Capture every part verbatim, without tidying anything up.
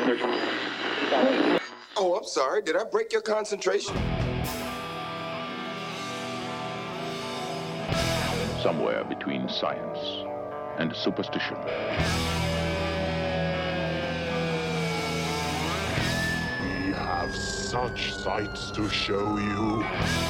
Oh, I'm sorry. Did I break your concentration? Somewhere between science and superstition. We have such sights to show you.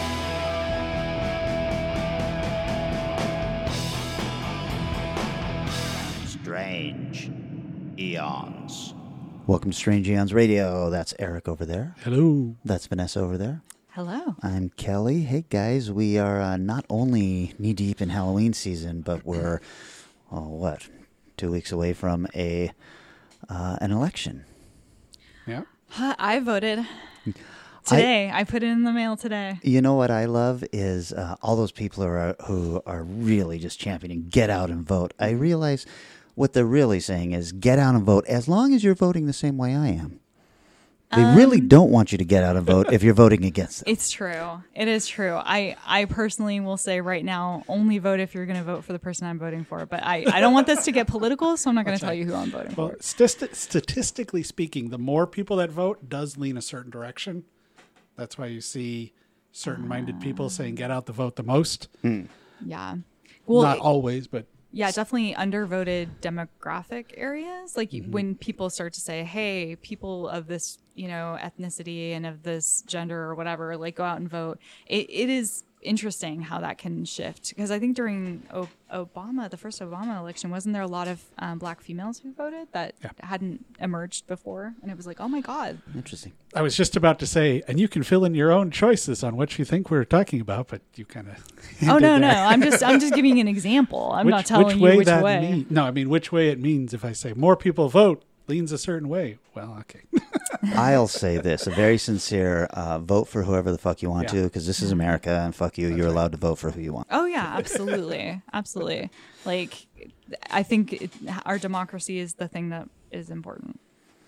Strange Eons. Welcome to Strange Eons Radio. That's Eric over there. Hello. That's Vanessa over there. Hello. I'm Kelly. Hey, guys, we are uh, not only knee-deep in Halloween season, but we're, oh, what, two weeks away from a uh, an election. Yeah. I voted today. I, I put it in the mail today. You know what I love is uh, all those people who are, who are really just championing get out and vote. I realize what they're really saying is get out and vote as long as you're voting the same way I am. They um, really don't want you to get out and vote if you're voting against them. It's true. It is true. I, I personally will say right now, only vote if you're going to vote for the person I'm voting for. But I, I don't want this to get political, so I'm not going to tell you who I'm voting well, for. St- statistically speaking, the more people that vote does lean a certain direction. That's why you see certain-minded uh, people saying get out the vote the most. Hmm. Yeah. Well, Not always, but... Yeah, definitely undervoted demographic areas. Like Mm-hmm. when people start to say, hey, people of this, you know, ethnicity and of this gender or whatever, like go out and vote. It, it is interesting how that can shift. Because I think during o- Obama, the first Obama election, wasn't there a lot of um, black females who voted that yeah. hadn't emerged before? And it was like, oh my God. Interesting. I was just about to say, and you can fill in your own choices on what you think we're talking about, but you kind of... Oh, no, no. I'm just I'm just giving you an example. I'm which, not telling which you way which that way. Mean, no, I mean, which way it means if I say more people vote leans a certain way. Well, okay. I'll say this, a very sincere uh, vote for whoever the fuck you want yeah. to, because this is America, and fuck you, That's you're right. allowed to vote for who you want. Oh, yeah, absolutely. Absolutely. Like, I think it, our democracy is the thing that is important.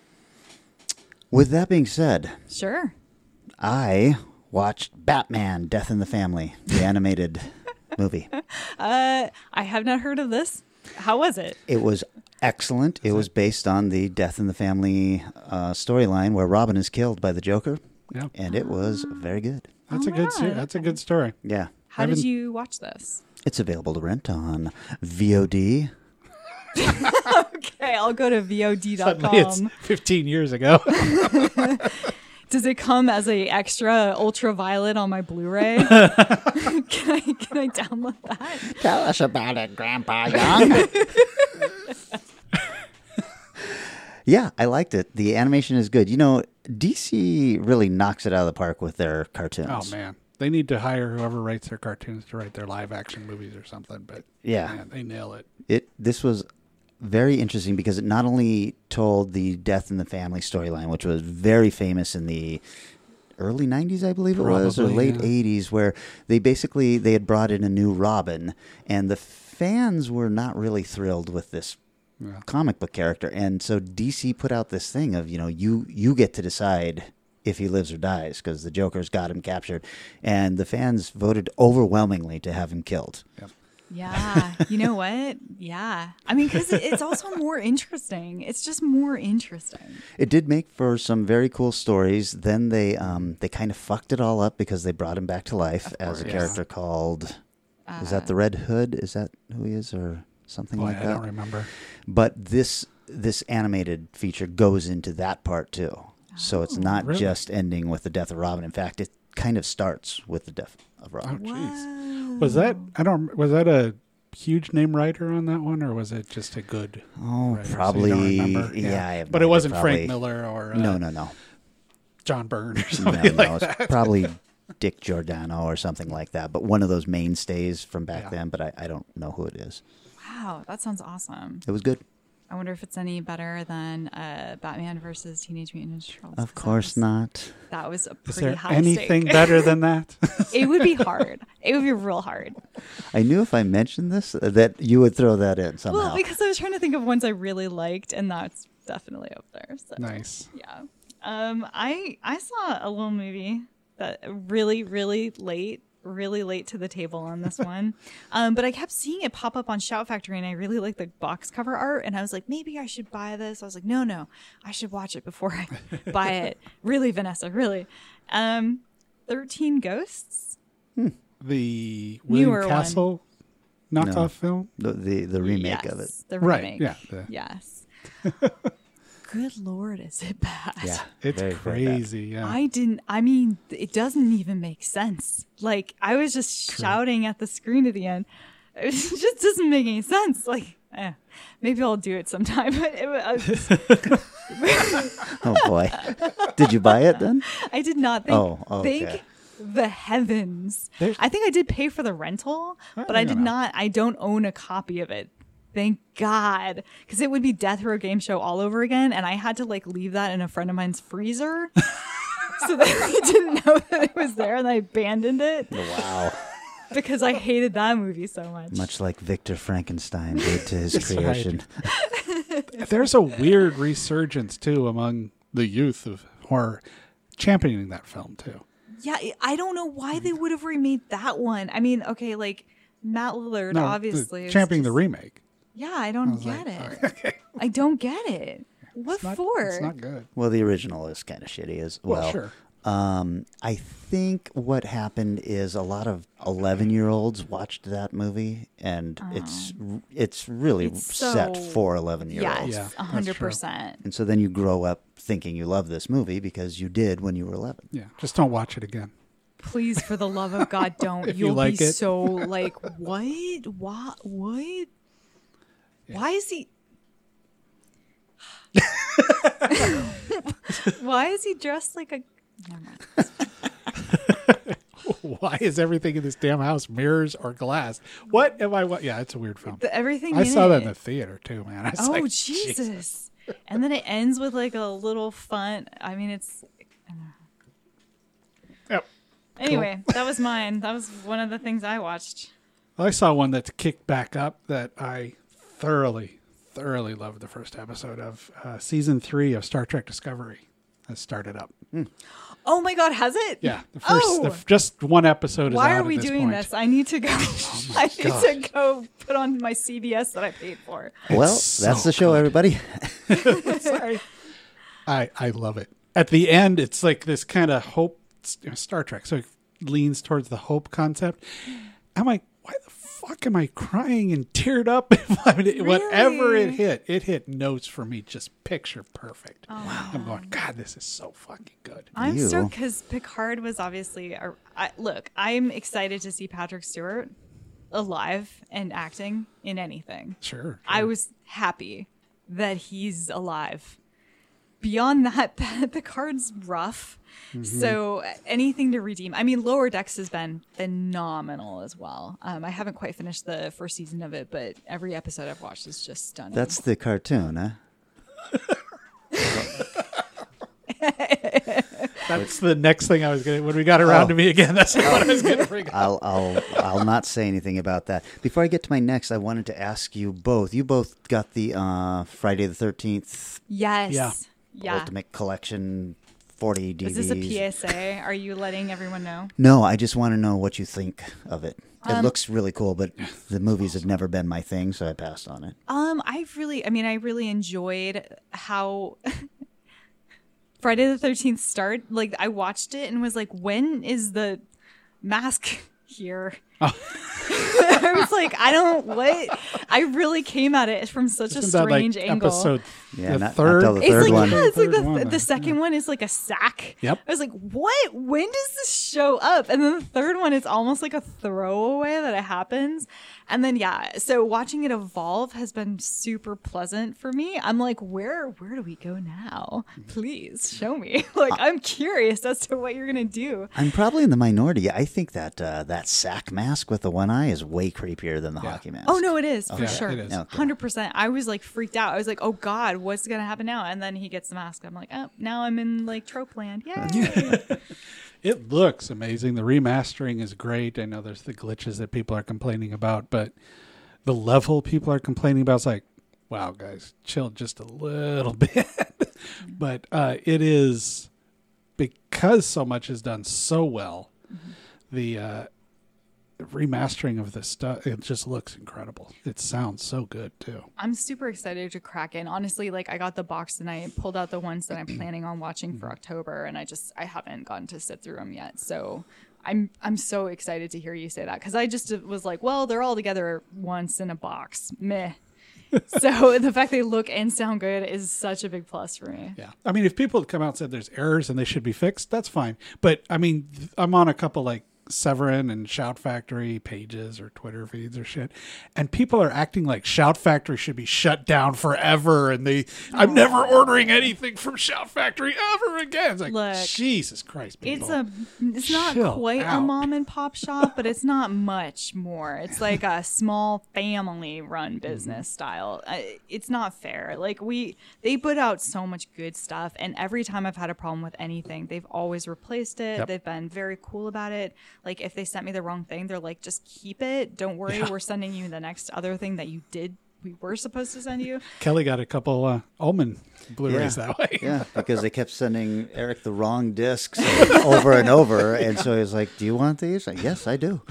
With that being said, Sure. I watched Batman, Death in the Family, the animated movie. Uh, I have not heard of this. How was it? It was excellent. It was based on the Death in the Family uh, storyline where Robin is killed by the Joker, Yeah. and it was very good. That's Oh a my good God, sto- That's a good story. Yeah. How did haven't- you watch this? It's available to rent on V O D. Okay, I'll go to V O D dot Suddenly it's com. fifteen years ago. Does it come as a extra ultraviolet on my Blu-ray? can I can I download that? Tell us about it, Grandpa Young. Yeah, I liked it. The animation is good. You know, D C really knocks it out of the park with their cartoons. Oh, man. They need to hire whoever writes their cartoons to write their live-action movies or something, but Yeah. man, they nail it. It this was very interesting because it not only told the Death in the Family storyline, which was very famous in the early nineties, I believe it was, or Probably, late yeah. eighties, where they basically they had brought in a new Robin, and the fans were not really thrilled with this Yeah. comic book character, and so D C put out this thing of, you know, you you get to decide if he lives or dies because the Joker's got him captured, and the fans voted overwhelmingly to have him killed. Yep. Yeah, you know what? Yeah. I mean, because it's also more interesting. It's just more interesting. It did make for some very cool stories. Then they um, they kind of fucked it all up because they brought him back to life as a course. character called, Uh, is that the Red Hood? Is that who he is, or something Boy, like I that? don't remember. But this this animated feature goes into that part too. So it's not really? just ending with the death of Robin. In fact, it kind of starts with the death of Oh, Robin. jeez. Was that, I don't, was that a huge name writer on that one, or was it just a good Oh, writer? So you probably. don't remember? yeah, I have But no it idea, wasn't probably- Frank Miller or uh, No, no, no. John Byrne or No, something no, like it's that. probably Dick Giordano or something like that. But one of those mainstays from back Yeah. then. But I, I don't know who it is. Wow, that sounds awesome. It was good. I wonder if it's any better than uh, Batman versus Teenage Mutant Ninja Turtles. Of course not. That was a Is pretty there high anything stake. better than that? It would be hard. It would be real hard. I knew if I mentioned this uh, that you would throw that in somehow. Well, because I was trying to think of ones I really liked, and that's definitely up there. So. Nice. Yeah. Um, I I saw a little movie that really, really late really late to the table on this one. Um, but I kept seeing it pop up on Shout Factory, and I really like the box cover art. And I was like, maybe I should buy this. I was like, no, no, I should watch it before I buy it. Really, Vanessa, really. Um, thirteen Ghosts. The William Newer Castle knockoff No. film? The the, the remake yes, of it. The Right, remake. yeah, the- Yes. Good Lord, is it bad? Yeah, It's very, very bad. crazy, yeah. I didn't, I mean, it doesn't even make sense. Like, I was just shouting at the screen at the end. It just doesn't make any sense. Like, eh, maybe I'll do it sometime. But it, I, was, Oh boy, did you buy it then? I did not think, Oh, okay. thank the heavens. There's- I think I did pay for the rental, but I you did know. not, I don't own a copy of it. Thank God. Because it would be Death Row Game Show all over again. And I had to like leave that in a friend of mine's freezer. So that I didn't know that it was there, and I abandoned it Wow. because I hated that movie so much. Much like Victor Frankenstein did to his That's right. creation. There's a weird resurgence, too, among the youth of horror championing that film, too. Yeah, I don't know why they would have remade that one. I mean, okay, like Matt Lillard, No, obviously. the- is championing the just- remake. Yeah, I don't was get like, it. I don't get it. What It's not, for? It's not good. Well, the original is kind of shitty as well. Well, sure. Um, I think what happened is a lot of eleven-year-olds watched that movie, and it's it's really It's set so- for eleven-year-olds. Yes, Yeah, a hundred that's true. percent. And so then you grow up thinking you love this movie because you did when you were eleven. Yeah, just don't watch it again. Please, for the love of God, don't. If you You'll like be it. so like, what? What? What? Why is he? Why is he dressed like a? Never mind. Why is everything in this damn house mirrors or glass? What am I? What? Yeah, it's a weird film. The, everything. I in saw it. that in the theater too, man. I was Oh like, Jesus! And then it ends with like a little fun. I mean, it's Yep. anyway. That was mine. That was one of the things I watched. I saw one that's kicked back up that I thoroughly, thoroughly loved the first episode of. Uh, season three of Star Trek Discovery has started up. Oh my God, has it? Yeah, the first, Oh. the, f- just one episode is Why out are at we this doing point. this? I need to go. I need to go put on my C B S that I paid for. Well, so that's the show, everybody. Sorry. I I love it. At the end, it's like this kind of hope. You know, Star Trek, so it leans towards the hope concept. I'm like, why the fuck am I crying and teared up? I mean, whatever it Really? hit, it hit notes for me, just picture perfect. I'm going, God, this is so fucking good. I'm You. stoked because Picard was obviously. A, I, look, I'm excited to see Patrick Stewart alive and acting in anything. Sure. I was happy that he's alive. Beyond that, Picard's rough. So anything to redeem. I mean, Lower Decks has been phenomenal as well. Um, I haven't quite finished the first season of it, but every episode I've watched is just stunning. That's the cartoon, huh? That's the next thing I was going to, when we got around Oh. to me again, that's what I was going to bring up. I'll I'll I'll not say anything about that. Before I get to my next, I wanted to ask you both. You both got the uh, Friday the thirteenth yes. Yeah. Yeah. Ultimate Collection forty D Vs. Is this a P S A? Are you letting everyone know? No, I just want to know what you think of it. It Um, looks really cool, but the movies have never been my thing, so I passed on it. Um, I really, I mean, I really enjoyed how Friday the thirteenth start. Like, I watched it and was like, when is the mask here? I was like, I don't, what? I really came at it from such a Isn't that strange like angle. episode Yeah, the not- not third? till the It's third like, one. yeah, it's like Third the, one, the uh, second one is like a sack. Yep. I was like, what? When does this show up? And then the third one is almost like a throwaway that it happens. And then, yeah, so watching it evolve has been super pleasant for me. I'm like, where, where do we go now? Please show me. Like, I'm curious as to what you're going to do. I'm probably in the minority. I think that uh, that sack mask with the one eye is way creepier than the Yeah. hockey mask. Oh, no, it is for Yeah, sure. it is. Okay. one hundred percent. I was like freaked out. I was like, oh God, what's going to happen now? And then he gets the mask. I'm like, oh, now I'm in like trope land. Yay. It looks amazing. The remastering is great. I know there's the glitches that people are complaining about, but the level people are complaining about is like, wow, guys, chill just a little bit. But uh, it is, because so much is done so well, the uh, remastering of this stuff, it just looks incredible. It sounds so good too. I'm super excited to crack in. Honestly, like I got the box and I pulled out the ones that I'm planning on watching for October, and I just I haven't gotten to sit through them yet. So I'm I'm so excited to hear you say that, because I just was like, well, they're all together once in a box. Meh. So the fact they look and sound good is such a big plus for me. Yeah. I mean, if people had come out and said there's errors and they should be fixed, that's fine. But I mean, I'm on a couple like Severin and Shout Factory pages or Twitter feeds or shit, and people are acting like Shout Factory should be shut down forever, and they I'm never ordering anything from Shout Factory ever again. It's like, Look, Jesus Christ, people. It's a it's not Chill quite out. a mom and pop shop, but it's not much more. It's like a small family run business style. Uh, It's not fair. Like we they put out so much good stuff, and every time I've had a problem with anything, they've always replaced it. Yep. They've been very cool about it. Like if they sent me the wrong thing, they're like, just keep it. Don't worry, Yeah. we're sending you the next other thing that you did we were supposed to send you. Kelly got a couple uh, Ullman Blu-rays Yeah. that way. Yeah, because they kept sending Eric the wrong discs over and over, and so he was like, "Do you want these?" Like, yes, I do.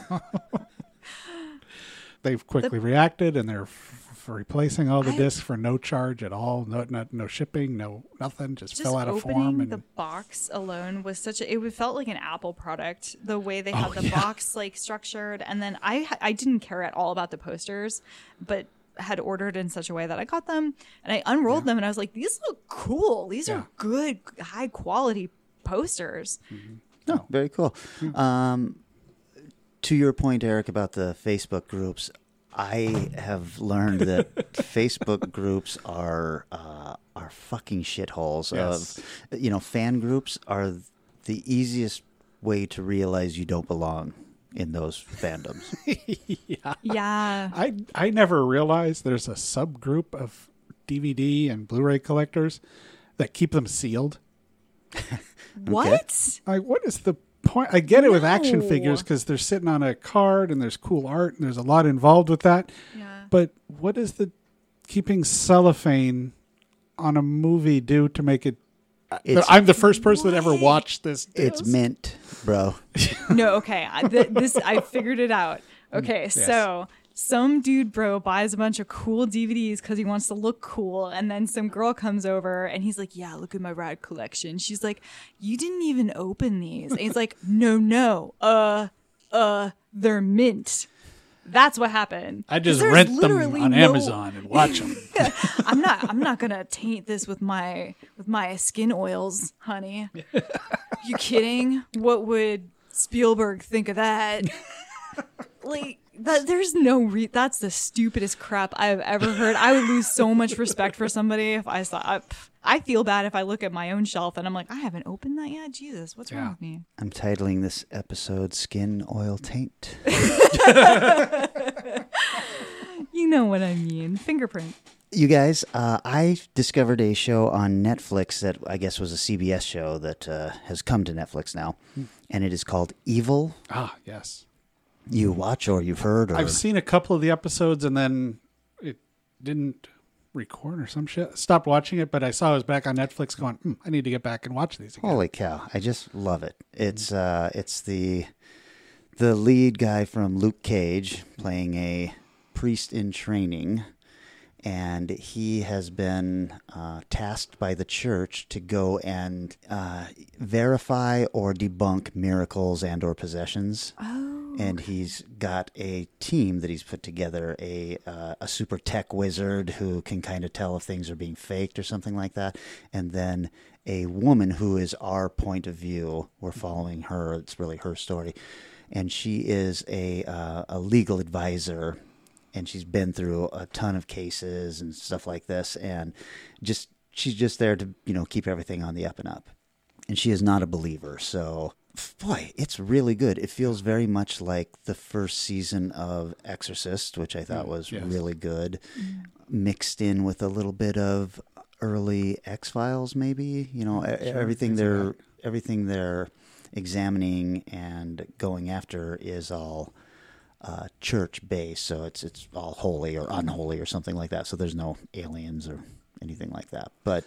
They've quickly reacted, and they're f- for replacing all the discs for no charge at all. No, not no shipping, no nothing. Just, Just fill out a opening form. And the box alone was such a it felt like an Apple product, the way they had Oh, the yeah. box like structured. And then I I didn't care at all about the posters, but had ordered in such a way that I got them and I unrolled them and I was like, these look cool. These Yeah. are good, high quality posters. Oh, very cool. Um, to your point, Eric, about the Facebook groups, I have learned that Facebook groups are uh, are fucking shitholes. Yes. Of, you know, fan groups are the easiest way to realize you don't belong in those fandoms. yeah. Yeah. I I never realized there's a subgroup of D V D and Blu-ray collectors that keep them sealed. What? Like, what is the point? I get it with action No. figures because they're sitting on a card and there's cool art and there's a lot involved with that. Yeah. But what is the keeping cellophane on a movie do to make it? It's, I'm the first person that ever watched this. it's disc. mint, bro. No, okay. I, th- this I figured it out. Okay, so some dude bro buys a bunch of cool D V Ds because he wants to look cool, and then some girl comes over and he's like, "Yeah, look at my rad collection." She's like, "You didn't even open these." And he's like, "No, no, uh, uh, they're mint." That's what happened. I just 'Cause there's rent them literally on no- Amazon and watch them. I'm not. I'm not gonna taint this with my with my skin oils, honey. You kidding? What would Spielberg think of that? Like that. There's no. Re- that's the stupidest crap I've ever heard. I would lose so much respect for somebody if I saw. I, I feel bad if I look at my own shelf and I'm like, I haven't opened that yet. Jesus, what's Yeah. wrong with me? I'm titling this episode "Skin Oil Taint." You know what I mean. Fingerprint. You guys, uh, I discovered a show on Netflix that I guess was a C B S show that uh, has come to Netflix now, and it is called Evil. Ah, yes. You watch or you've heard, or I've seen a couple of the episodes and then it didn't record or some shit. Stopped watching it, but I saw it was back on Netflix going, hmm, I need to get back and watch these again. holy cow! I just love it. It's uh, it's the the lead guy from Luke Cage playing a priest in training. And he has been uh, tasked by the church to go and uh, verify or debunk miracles and or possessions. Oh. And he's got a team that he's put together, a uh, a super tech wizard who can kind of tell if things are being faked or something like that. And then a woman who is our point of view. We're following her. It's really her story. And she is a uh, a legal advisor. And she's been through a ton of cases and stuff like this, and just she's just there to, you know, keep everything on the up and up. And she is not a believer, so boy, it's really good. It feels very much like the first season of Exorcist, which I thought was yes. really good, mixed in with a little bit of early X-Files, maybe. You know, e- Sure, everything things like they're that. everything they're examining and going after is all Uh, church based, so it's it's all holy or unholy or something like that. So there's no aliens or anything like that. But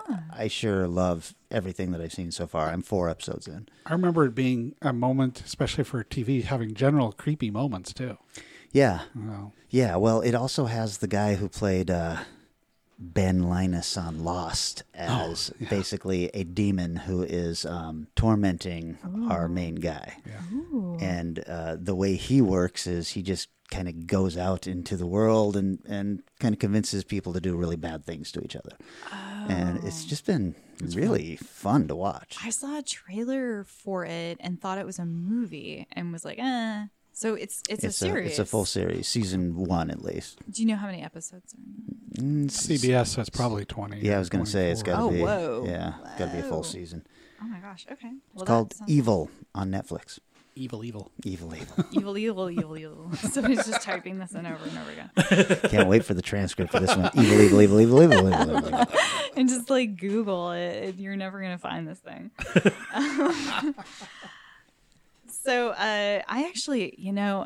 I sure love everything that I've seen so far. I'm four episodes in. I remember it being a moment, especially for T V, having general creepy moments too. Yeah. Wow. Yeah, well, it also has the guy who played uh, Ben Linus on Lost as Oh, yeah. basically a demon who is um, tormenting our main guy. Yeah. And uh, the way he works is he just kind of goes out into the world and, and kind of convinces people to do really bad things to each other. And it's just been really fun. fun to watch. I saw a trailer for it and thought it was a movie and was like, eh. So it's it's, It's a series. it's a full series, season one at least. Do you know how many episodes are in it? C B S, so it's probably twenty. Yeah, I was going to say it's got to Oh, be. whoa. Yeah, got to be a full Whoa. season. Oh my gosh. Okay. Well, It's that called sounds- Evil on Netflix. Evil, evil. Evil, evil. Evil, evil, evil, evil. Somebody's just typing this in over and over again. Can't wait for the transcript for this one. Evil, evil, evil, evil, evil, evil, evil. evil. And just like Google it. You're never going to find this thing. So uh, I actually, you know,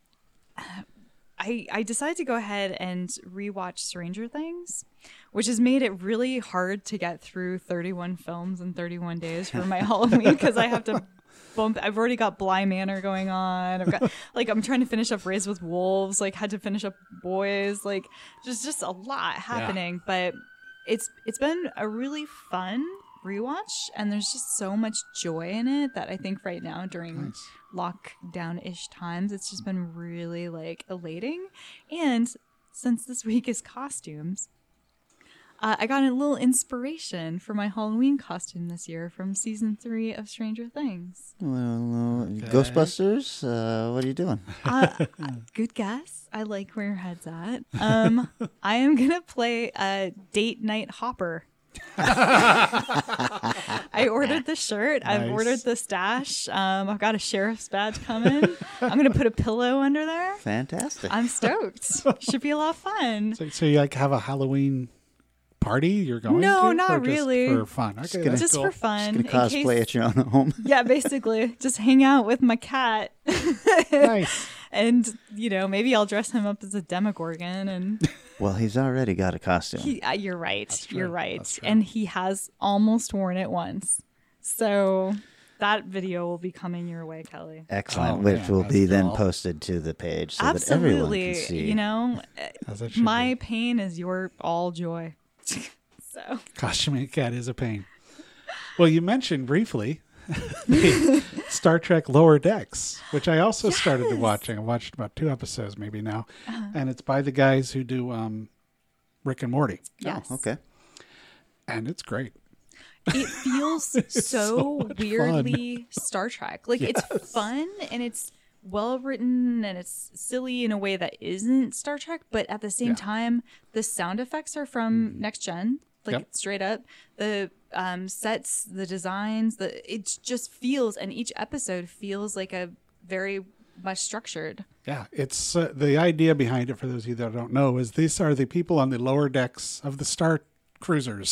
I I decided to go ahead and rewatch Stranger Things, which has made it really hard to get through thirty-one films in thirty-one days for my Halloween because I have to bump. I've already got Bly Manor going on. I've got like I'm trying to finish up Raised with Wolves. Like had to finish up Boys. Like there's just a lot happening, but it's it's been a really fun rewatch, and there's just so much joy in it that I think right now during Nice. lockdown-ish times, it's just been really like elating. And since this week is costumes, uh, I got a little inspiration for my Halloween costume this year from season three of Stranger Things. Well, uh, Ghostbusters, uh, what are you doing? Uh, good guess. I like where your head's at. Um, I am gonna play a date night Hopper. I ordered the shirt. I've Nice. ordered the stash. Um, I've got a sheriff's badge coming. I'm gonna put a pillow under there. Fantastic. I'm stoked. Should be a lot of fun. So, so you like have a Halloween party you're going No, to? or not just really. for fun. Okay, gonna- that's Just cool. for fun. Gonna in cosplay case- at your own home. Yeah, basically, just hang out with my cat, Nice. and you know, maybe I'll dress him up as a Demogorgon. And Well, he's already got a costume. he, uh, you're right, true. you're right, That's true. and he has almost worn it once. So that video will be coming your way, Kelly. Excellent, Oh, which man, will that's be then cool. posted to the page so that everyone Absolutely, can see. you know, As it should my be. pain is your all joy. So Costuming a cat is a pain. Well, you mentioned briefly the Star Trek Lower Decks, which I also started to Yes. watching. I watched about two episodes maybe now, and it's by the guys who do um, Rick and Morty, yes, Oh, okay. and it's great. it feels so, so much weirdly Star Trek. Like Yes. it's fun and it's well written and it's silly in a way that isn't Star Trek, but at the same Yeah. Mm-hmm. time, the sound effects are from Next Gen, like Yep. straight up. The um, sets, the designs, the it just feels, and each episode feels like a very much structured. Yeah, it's uh, the idea behind it. For those of you that don't know, is these are the people on the lower decks of the Star Cruisers,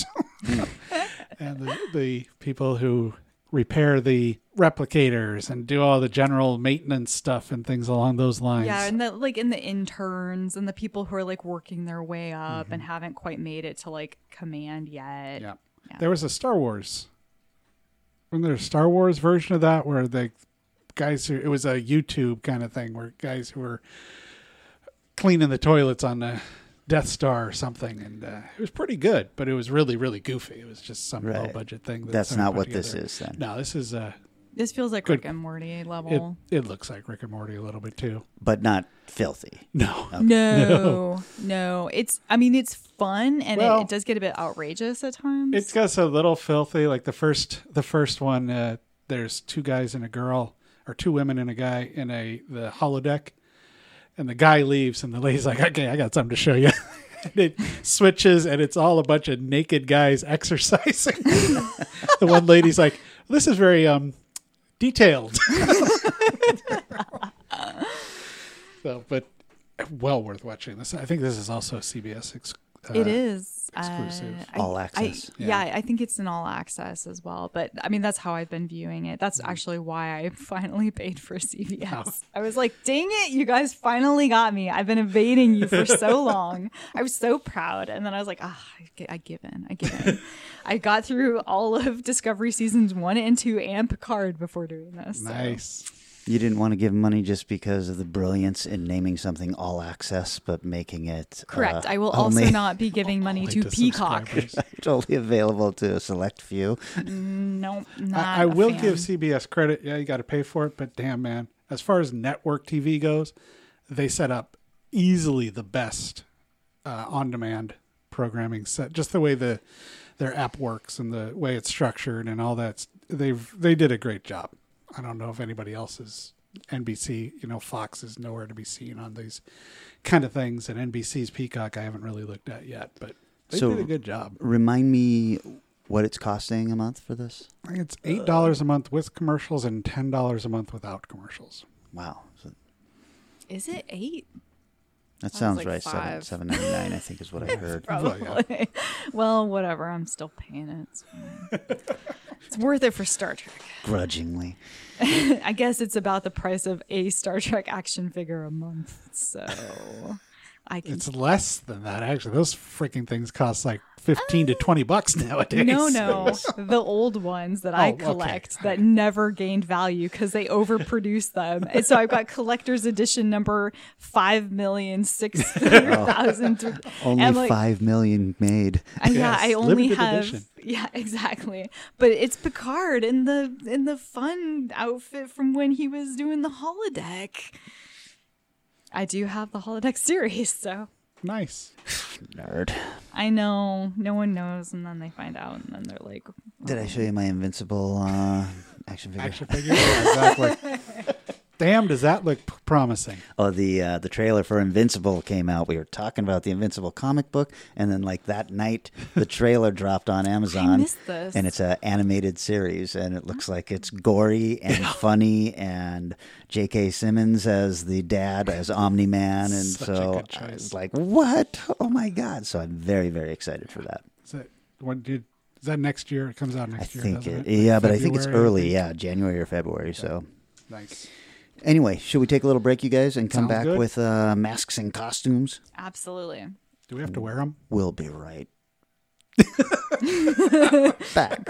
and the, the people who repair the replicators and do all the general maintenance stuff and things along those lines. Yeah, and the like in the interns and the people who are like working their way up and haven't quite made it to like command yet. Yeah. Yeah. There was a Star Wars. Wasn't there a Star Wars version of that where the guys who, it was a YouTube kind of thing where guys who were cleaning the toilets on the Death Star or something, and uh, it was pretty good, but it was really, really goofy. It was just some Right. low budget thing. that That's somebody not put what this together. is then. No, this is uh, This feels like Good. Rick and Morty it, level. it looks like Rick and Morty a little bit too. But not filthy. No, No, no. It's, I mean, it's fun and Well- it, it does get a bit outrageous at times. It gets a little filthy. Like the first, the first one, uh, there's two guys and a girl, or two women and a guy in a the holodeck, and the guy leaves, and the lady's like, "Okay, I got something to show you." And it switches, and it's all a bunch of naked guys exercising. The one lady's like, "This is very um detailed." So, but well worth watching this. I think this is also a C B S ex- Uh, It is exclusive. Uh, I- All I- access. yeah. Yeah. I think it's an all access as well. But I mean, that's how I've been viewing it. That's actually why I finally paid for C B S. I was like, dang it, you guys finally got me. I've been evading you for so long. I was so proud. And then I was like, ah, I, gi- I give in. I give in. I got through all of Discovery seasons one and two and Picard before doing this. so. Nice. You didn't want to give money just because of the brilliance in naming something all access, but making it Correct. uh, I will only, also not be giving money Only to, to Peacock. subscribers. only available to a select few. No, not I, I a will fan. give C B S credit. Yeah, you got to pay for it, but damn, man, as far as network T V goes, they set up easily the best uh, on-demand programming set. Just the way the their app works and the way it's structured and all that. They've they did a great job. I don't know if anybody else is. N B C, you know, Fox is nowhere to be seen on these kind of things, and N B C's Peacock I haven't really looked at yet, but they So- did a good job. Remind me what it's costing a month for this? I think it's eight dollars a month with commercials and ten dollars a month without commercials. Wow. So Is it eight? that Sounds sounds like right. Seven five. seven ninety nine, I think, is what I heard. Probably. Well, whatever. I'm still paying it. It's fine. It's worth it for Star Trek. Grudgingly. I guess it's about the price of a Star Trek action figure a month. So I can. It's less than that, actually. Those freaking things cost like fifteen to twenty bucks nowadays. No, no, the old ones that I Oh, okay. collect that never gained value because they overproduced them, and so I've got collector's edition number five million six hundred thousand. Only five million made. Uh, yeah, Yes, I only limited have. edition. Yeah, exactly. But it's Picard in the in the fun outfit from when he was doing the holodeck. I do have the holodeck series, so Nice. Nerd. I know no one knows, and then they find out, and then they're like, Did I show you my Invincible uh, action figure? Action figure? Yeah, exactly. Damn, does that look p- promising? Oh, the uh, the trailer for Invincible came out. We were talking about the Invincible comic book, and then like that night, the trailer dropped on Amazon. missed this. And it's an animated series, and it looks like it's gory and funny, and J K. Simmons as the dad as Omni Man, and Such a so good I choice. was like, "What? Oh my god!" So I'm very very excited for that. Is that what did? Is that next year? It comes out I next year. think doesn't it, it? yeah, Like but I think it's February, I early, think? yeah, January or February. So Nice. anyway, should we take a little break, you guys, and come Sounds back good. with uh, masks and costumes? absolutely. Do we have to wear them? We'll be right back.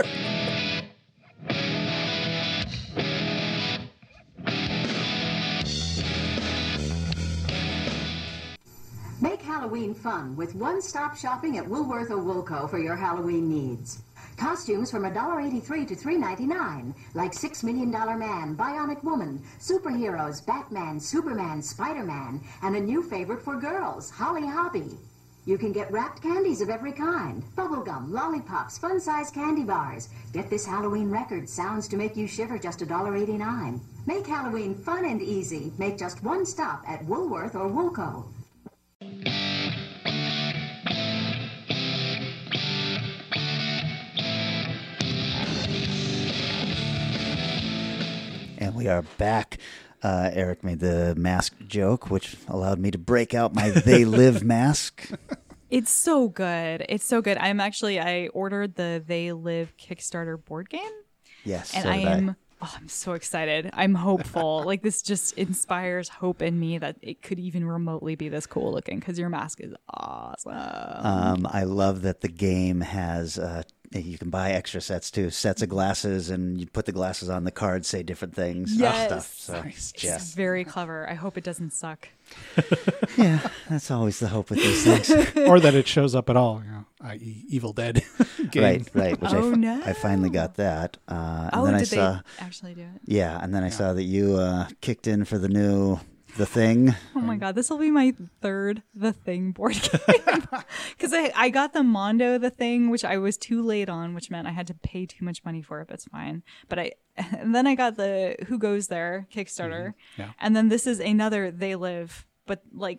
Make Halloween fun with one-stop shopping at Woolworth or Woolco for your Halloween needs. Costumes from one dollar eighty-three to three ninety-nine, like Six Million Dollar Man, Bionic Woman, superheroes, Batman, Superman, Spider-Man, and a new favorite for girls, Holly Hobby. You can get wrapped candies of every kind, bubblegum, lollipops, fun-size candy bars. Get this Halloween record, sounds to make you shiver, just one dollar eighty-nine. Make Halloween fun and easy. Make just one stop at Woolworth or Woolco. And we are back. Uh, Eric made the mask joke, which allowed me to break out my They Live mask. It's so good. It's so good. I'm actually I ordered the They Live Kickstarter board game, Yes, and so I did am. Oh, I'm so excited. I'm hopeful. Like this just inspires hope in me that it could even remotely be this cool looking because your mask is awesome. Um, I love that the game has. Uh, you can buy extra sets too, sets of glasses, and you put the glasses on the cards, say different things, Yes. stuff. So, Nice. It's yeah, very clever. I hope it doesn't suck. yeah, that's always the hope with these things. Or that it shows up at all, you know, that is. Evil Dead game. Right, right. Which I, Oh, fi- no. I finally got that. Uh, and Oh, then I did saw, they actually do it? yeah, and then I saw that you uh, kicked in for the new The Thing. Oh my god, this will be my third The Thing board game. Because I, I got the Mondo The Thing, which I was too late on, which meant I had to pay too much money for it, but it's fine. But I and then I got the Who Goes There Kickstarter. Yeah. And then this is another They Live, but like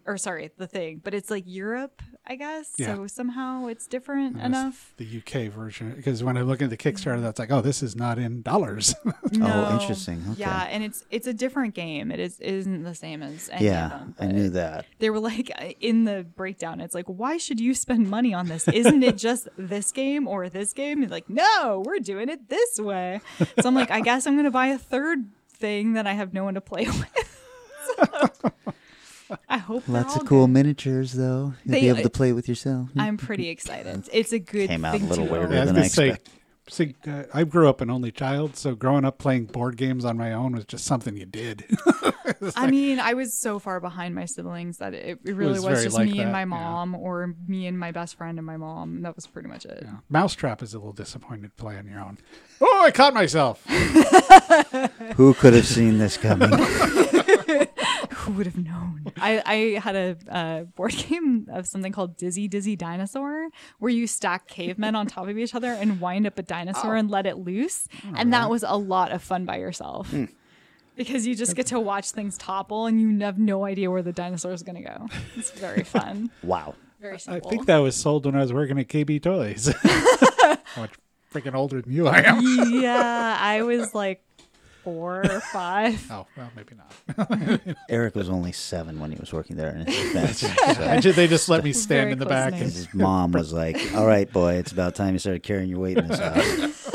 or sorry, the thing, but it's like Europe, I guess. Yeah. So somehow it's different That's enough. the U K version, because when I look at the Kickstarter, that's like, oh, this is not in dollars. No. Oh, interesting. Okay. Yeah, and it's it's a different game. It is it isn't the same as any of Yeah, them. I but knew that. They were like in the breakdown. It's like, why should you spend money on this? Isn't it just this game or this game? And like, no, we're doing it this way. So I'm like, I guess I'm gonna buy a third thing that I have no one to play with. So, I hope they're Lots all of cool good. miniatures, though. You'll They- be able to play with yourself. I'm pretty excited. It's a good Came out thing a little to weirder own. Yeah, I was than gonna I say, expect. see, uh, I grew up an only child, so growing up playing board games on my own was just something you did. I mean, I was so far behind my siblings that it, it really was was, very just like me that, and my yeah. mom, or me and my best friend and my mom. And that was pretty much it. Yeah. Mousetrap is a little disappointed to play on your own. Oh, I caught myself. Who could have seen this coming? Who would have known? I, I had a uh, board game of something called Dizzy Dizzy Dinosaur, where you stack cavemen on top of each other and wind up a dinosaur and let it loose. And that was a lot of fun by yourself. Because you just get to watch things topple and you have no idea where the dinosaur is going to go. It's very fun. Wow. Very I simple. think that was sold when I was working at K B Toys. Much freaking older than you I am. Yeah, I was like four or five. Oh, well, maybe not. Eric was only seven when he was working there in his defense. I ju- they just let me stand Very in the close back. name. And, His mom was like, all right, boy, it's about time you started carrying your weight in this house.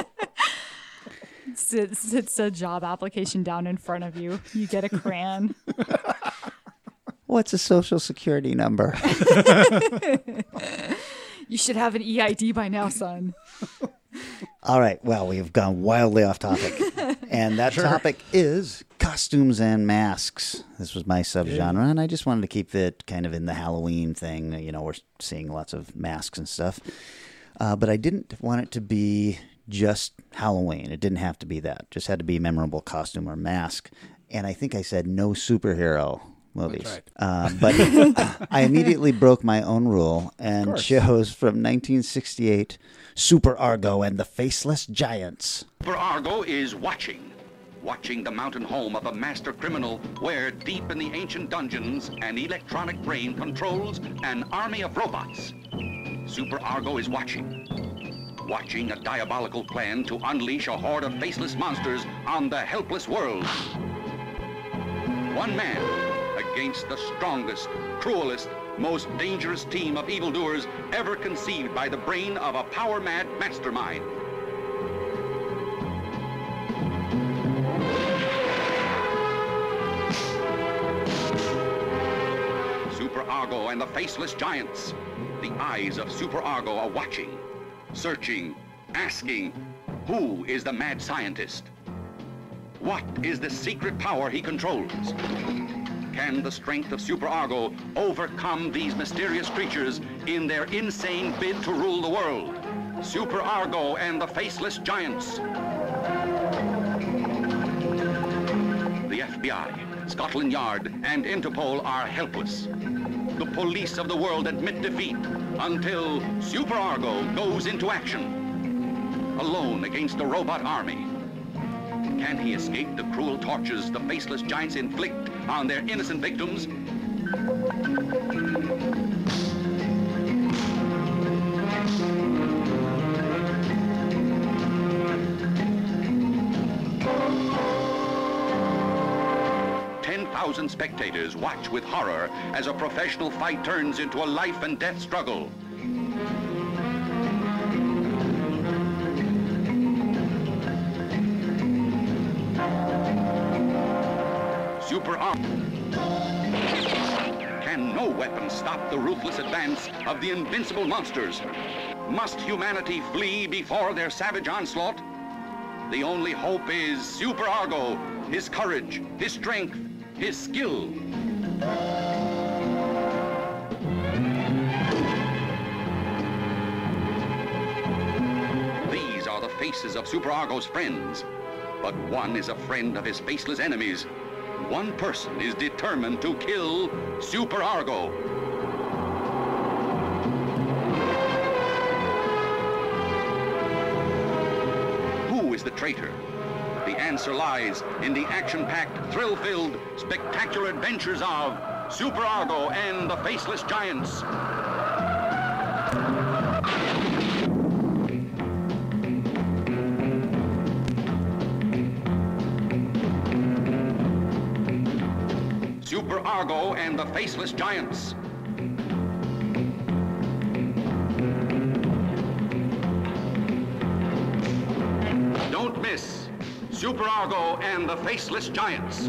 Sit, sits a job application down in front of you. You get a crayon. What's a social security number? You should have an E I D by now, son. All right. Well, we've gone wildly off topic. And that topic is costumes and masks. This was my subgenre, and I just wanted to keep it kind of in the Halloween thing. You know, we're seeing lots of masks and stuff. Uh, but I didn't want it to be just Halloween. It didn't have to be that. It just had to be a memorable costume or mask. And I think I said no superhero movies. That's right. Uh, but I immediately broke my own rule and course. chose from nineteen sixty-eight Super Argo and the Faceless Giants. Super Argo is watching. Watching the mountain home of a master criminal where deep in the ancient dungeons an electronic brain controls an army of robots. Super Argo is watching. Watching a diabolical plan to unleash a horde of faceless monsters on the helpless world. One man against the strongest, cruelest, most dangerous team of evildoers ever conceived by the brain of a power-mad mastermind. Super Argo and the Faceless Giants. The eyes of Super Argo are watching, searching, asking, who is the mad scientist? What is the secret power he controls? Can the strength of Super Argo overcome these mysterious creatures in their insane bid to rule the world? Super Argo and the Faceless Giants. The F B I, Scotland Yard, and Interpol are helpless. The police of the world admit defeat until Super Argo goes into action. Alone against a robot army. Can he escape the cruel tortures the Faceless Giants inflict on their innocent victims? ten thousand spectators watch with horror as a professional fight turns into a life and death struggle. Super Argo. Can no weapon stop the ruthless advance of the invincible monsters? Must humanity flee before their savage onslaught? The only hope is Super Argo, his courage, his strength, his skill. These are the faces of Super Argo's friends, but one is a friend of his faceless enemies. One person is determined to kill Super Argo. Who is the traitor? The answer lies in the action-packed, thrill-filled, spectacular adventures of Super Argo and the Faceless Giants. Super Argo and the Faceless Giants. Don't miss Super Argo and the Faceless Giants.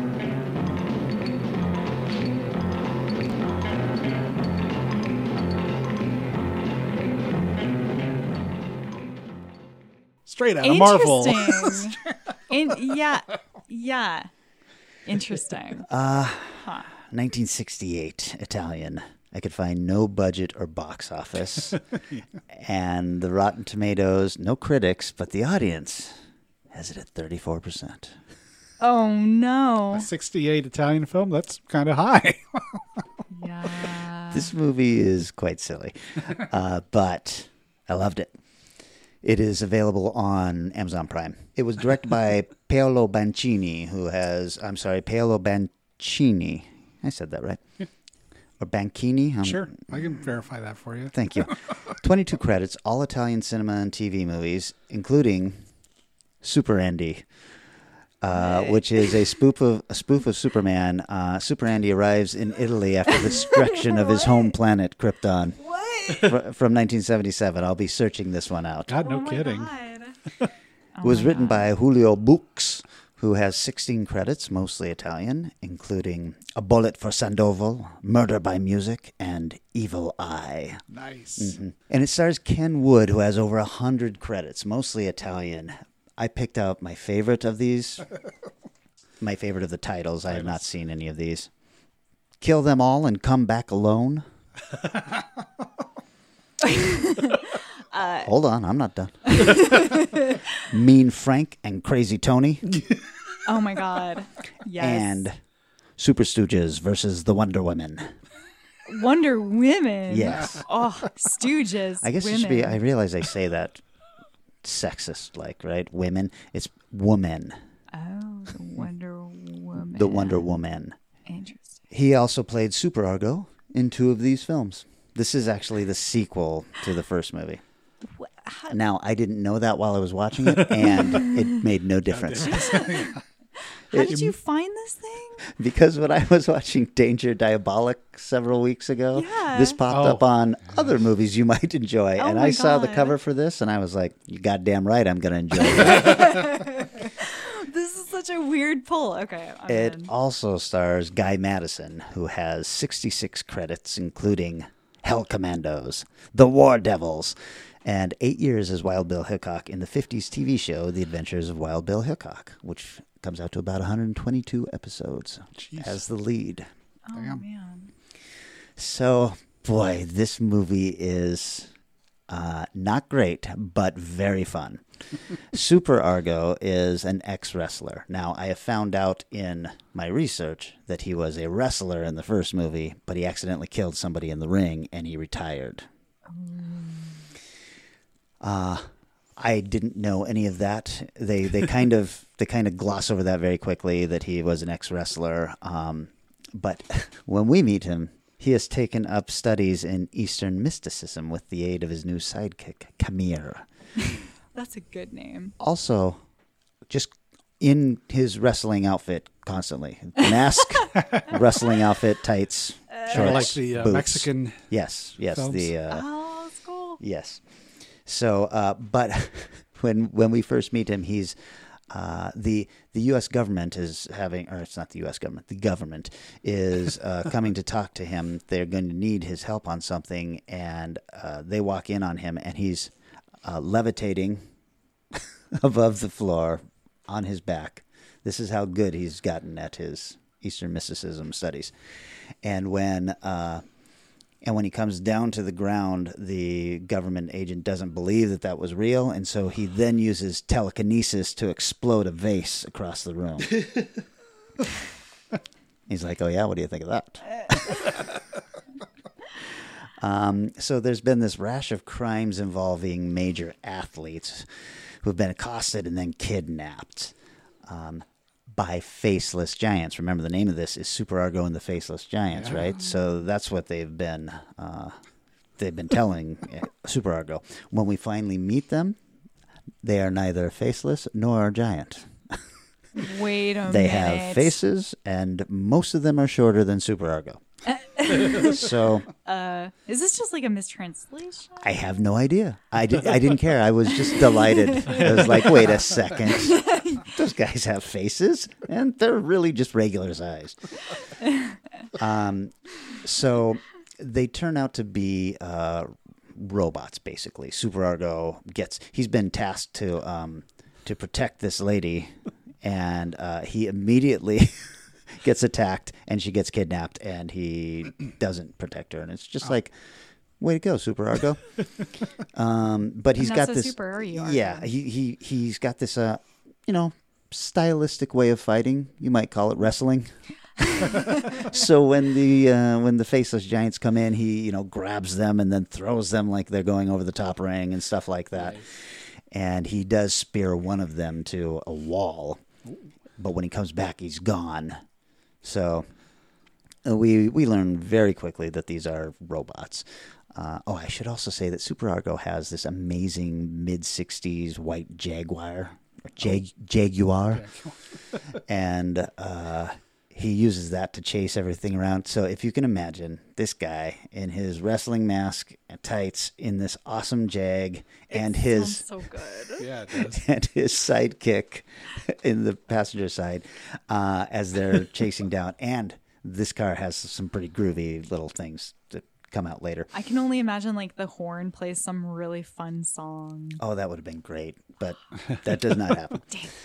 Straight out of Marvel. Interesting. In, yeah, yeah. Interesting. Uh, nineteen sixty-eight, Italian. I could find no budget or box office. And the Rotten Tomatoes, no critics, but the audience has it at thirty-four percent. Oh, no. A sixty-eight Italian film, that's kind of high. Yeah. This movie is quite silly, uh, but I loved it. It is available on Amazon Prime. It was directed by Paolo Banchini, who has, I'm sorry, Paolo Banchini. I said that right. Yeah. Or Banchini? Um, Sure, I can verify that for you. Thank you. twenty-two credits, all Italian cinema and T V movies, including Super Andy, uh, which is a spoof of a spoof of Superman. Uh, Super Andy arrives in Italy after the destruction of his home planet, Krypton. What? From nineteen seventy-seven. I'll be searching this one out. God, no Oh my kidding. God. It Oh was my written God. by Julio Bux, who has sixteen credits, mostly Italian, including A Bullet for Sandoval, Murder by Music, and Evil Eye. Nice. Mhm. And it stars Ken Wood, who has over one hundred credits, mostly Italian. I picked out my favorite of these. My favorite of the titles. I have not seen any of these. Kill Them All and Come Back Alone. uh, Hold on, I'm not done. Mean Frank and Crazy Tony. Oh my God. Yes. And Super Stooges versus the Wonder Women. Wonder Women. Yes. Oh, Stooges. I guess women. it should be, I realize I say that sexist like, right? Women. It's woman. Oh, the Wonder Woman. The Wonder Woman. Interesting. He also played Super Argo in two of these films. This is actually the sequel to the first movie. How, Now, I didn't know that while I was watching it, and it made no difference. how did you find this thing? Because when I was watching Danger Diabolic several weeks ago, Yeah. this popped Oh. up on other movies you might enjoy. Oh and my I saw the God. cover for this, and I was like, you goddamn right, I'm going to enjoy it. This is such a weird pull. Okay. I'm It in. also stars Guy Madison, who has sixty-six credits, including Hell Commandos, The War Devils, and eight years as Wild Bill Hickok in the fifties T V show The Adventures of Wild Bill Hickok, which comes out to about one hundred twenty-two episodes Jeez. as the lead. Oh, Damn. man. So, boy, this movie is uh, not great, but very fun. Super Argo is an ex-wrestler. Now, I have found out in my research that he was a wrestler in the first movie, but he accidentally killed somebody in the ring and he retired. Uh, I didn't know any of that. They they kind of they kind of gloss over that very quickly, that he was an ex-wrestler. Um, but when we meet him, he has taken up studies in Eastern mysticism with the aid of his new sidekick, Kamir. That's a good name. Also, just in his wrestling outfit constantly. Mask, wrestling outfit, tights, shorts, Sort of like the uh, boots. Mexican. Yes, yes, films. the uh, Oh, that's cool. yes. So, uh, but when when we first meet him, he's uh, the the U S government is having, or it's not the U S government, the government is uh, coming to talk to him. They're going to need his help on something, and uh, they walk in on him, and he's uh, levitating above the floor on his back. This is how good he's gotten at his Eastern mysticism studies. And when uh, and when he comes down to the ground, the government agent doesn't believe that that was real, and so he then uses telekinesis to explode a vase across the room. He's like, "Oh yeah, what do you think of that?" um, so there's been this rash of crimes involving major athletes who have been accosted and then kidnapped. Um, by faceless giants. Remember, the name of this is Super Argo and the Faceless Giants, Yeah. right? So that's what they've been uh, they've been telling uh, Super Argo. When we finally meet them, they are neither faceless nor giant. Wait a They minute. have faces, and most of them are shorter than Super Argo. So Uh, is this just like a mistranslation? I have no idea. I, di- I didn't care. I was just delighted. I was like, wait a second. Those guys have faces, and they're really just regular size. Um, so they turn out to be uh, robots, basically. Super Argo gets, he's been tasked to, um, to protect this lady, and uh, he immediately gets attacked, and she gets kidnapped, and he doesn't protect her. And it's just like, way to go, Super Argo. um, but he's Not got so this. super, are you, Argo? Yeah, he he he's got this. Uh, you know, stylistic way of fighting. You might call it wrestling. So when the uh, when the faceless giants come in, he you know grabs them and then throws them like they're going over the top ring and stuff like that. Nice. And he does spear one of them to a wall, but when he comes back, he's gone. So uh, we we learn very quickly that these are robots. Uh, oh, I should also say that Super Argo has this amazing mid sixties white Jaguar, or Jag- Jaguar, and uh, he uses that to chase everything around. So if you can imagine this guy in his wrestling mask and tights in this awesome Jag, and It his sounds so good. Yeah, it does. and his sidekick in the passenger side uh, as they're chasing down. And this car has some pretty groovy little things that come out later. I can only imagine like the horn plays some really fun song. Oh, that would have been great, but that does not happen.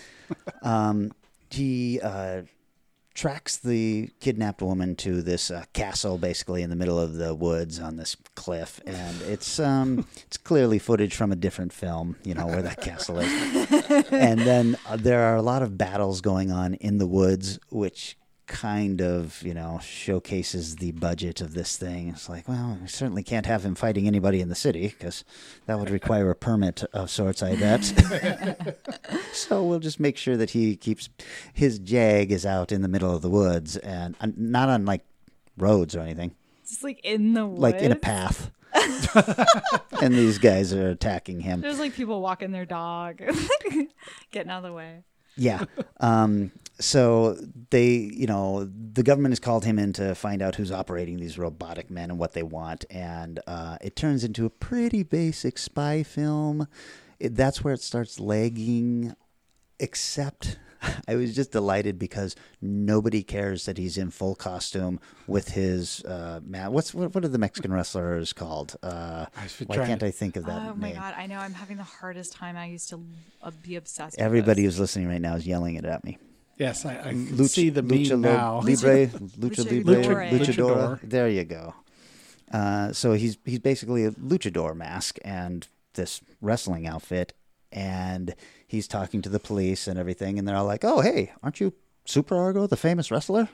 Um, he uh, tracks the kidnapped woman to this uh, castle, basically in the middle of the woods on this cliff, and it's um, it's clearly footage from a different film, you know, where that castle is. And then uh, there are a lot of battles going on in the woods, which kind of, you know, showcases the budget of this thing. It's like, well, we certainly can't have him fighting anybody in the city because that would require a permit of sorts, I bet. So we'll just make sure that he keeps his Jag is out in the middle of the woods and uh, not on like roads or anything, Just like in the woods. like in a path. And these guys are attacking him. There's like people walking their dog, getting out of the way. Yeah. Um, so they, you know, the government has called him in to find out who's operating these robotic men and what they want. And uh, it turns into a pretty basic spy film. It, that's where it starts lagging, except I was just delighted because nobody cares that he's in full costume with his uh, man. What's what, what are the Mexican wrestlers called? Uh, why trying can't to- I think of that Oh my name? god, I know I'm having the hardest time. I used to uh, be obsessed Everybody with who's listening right now is yelling it at me. Yes, I, I can Lucha, see the lucha meme lo- now. Libre, lucha, Lucha libre, Luchador. luchador. Luchador. There you go. Uh, so he's he's basically a luchador mask and this wrestling outfit, and he's talking to the police and everything, and they're all like, "Oh, hey, aren't you Super Argo, the famous wrestler?"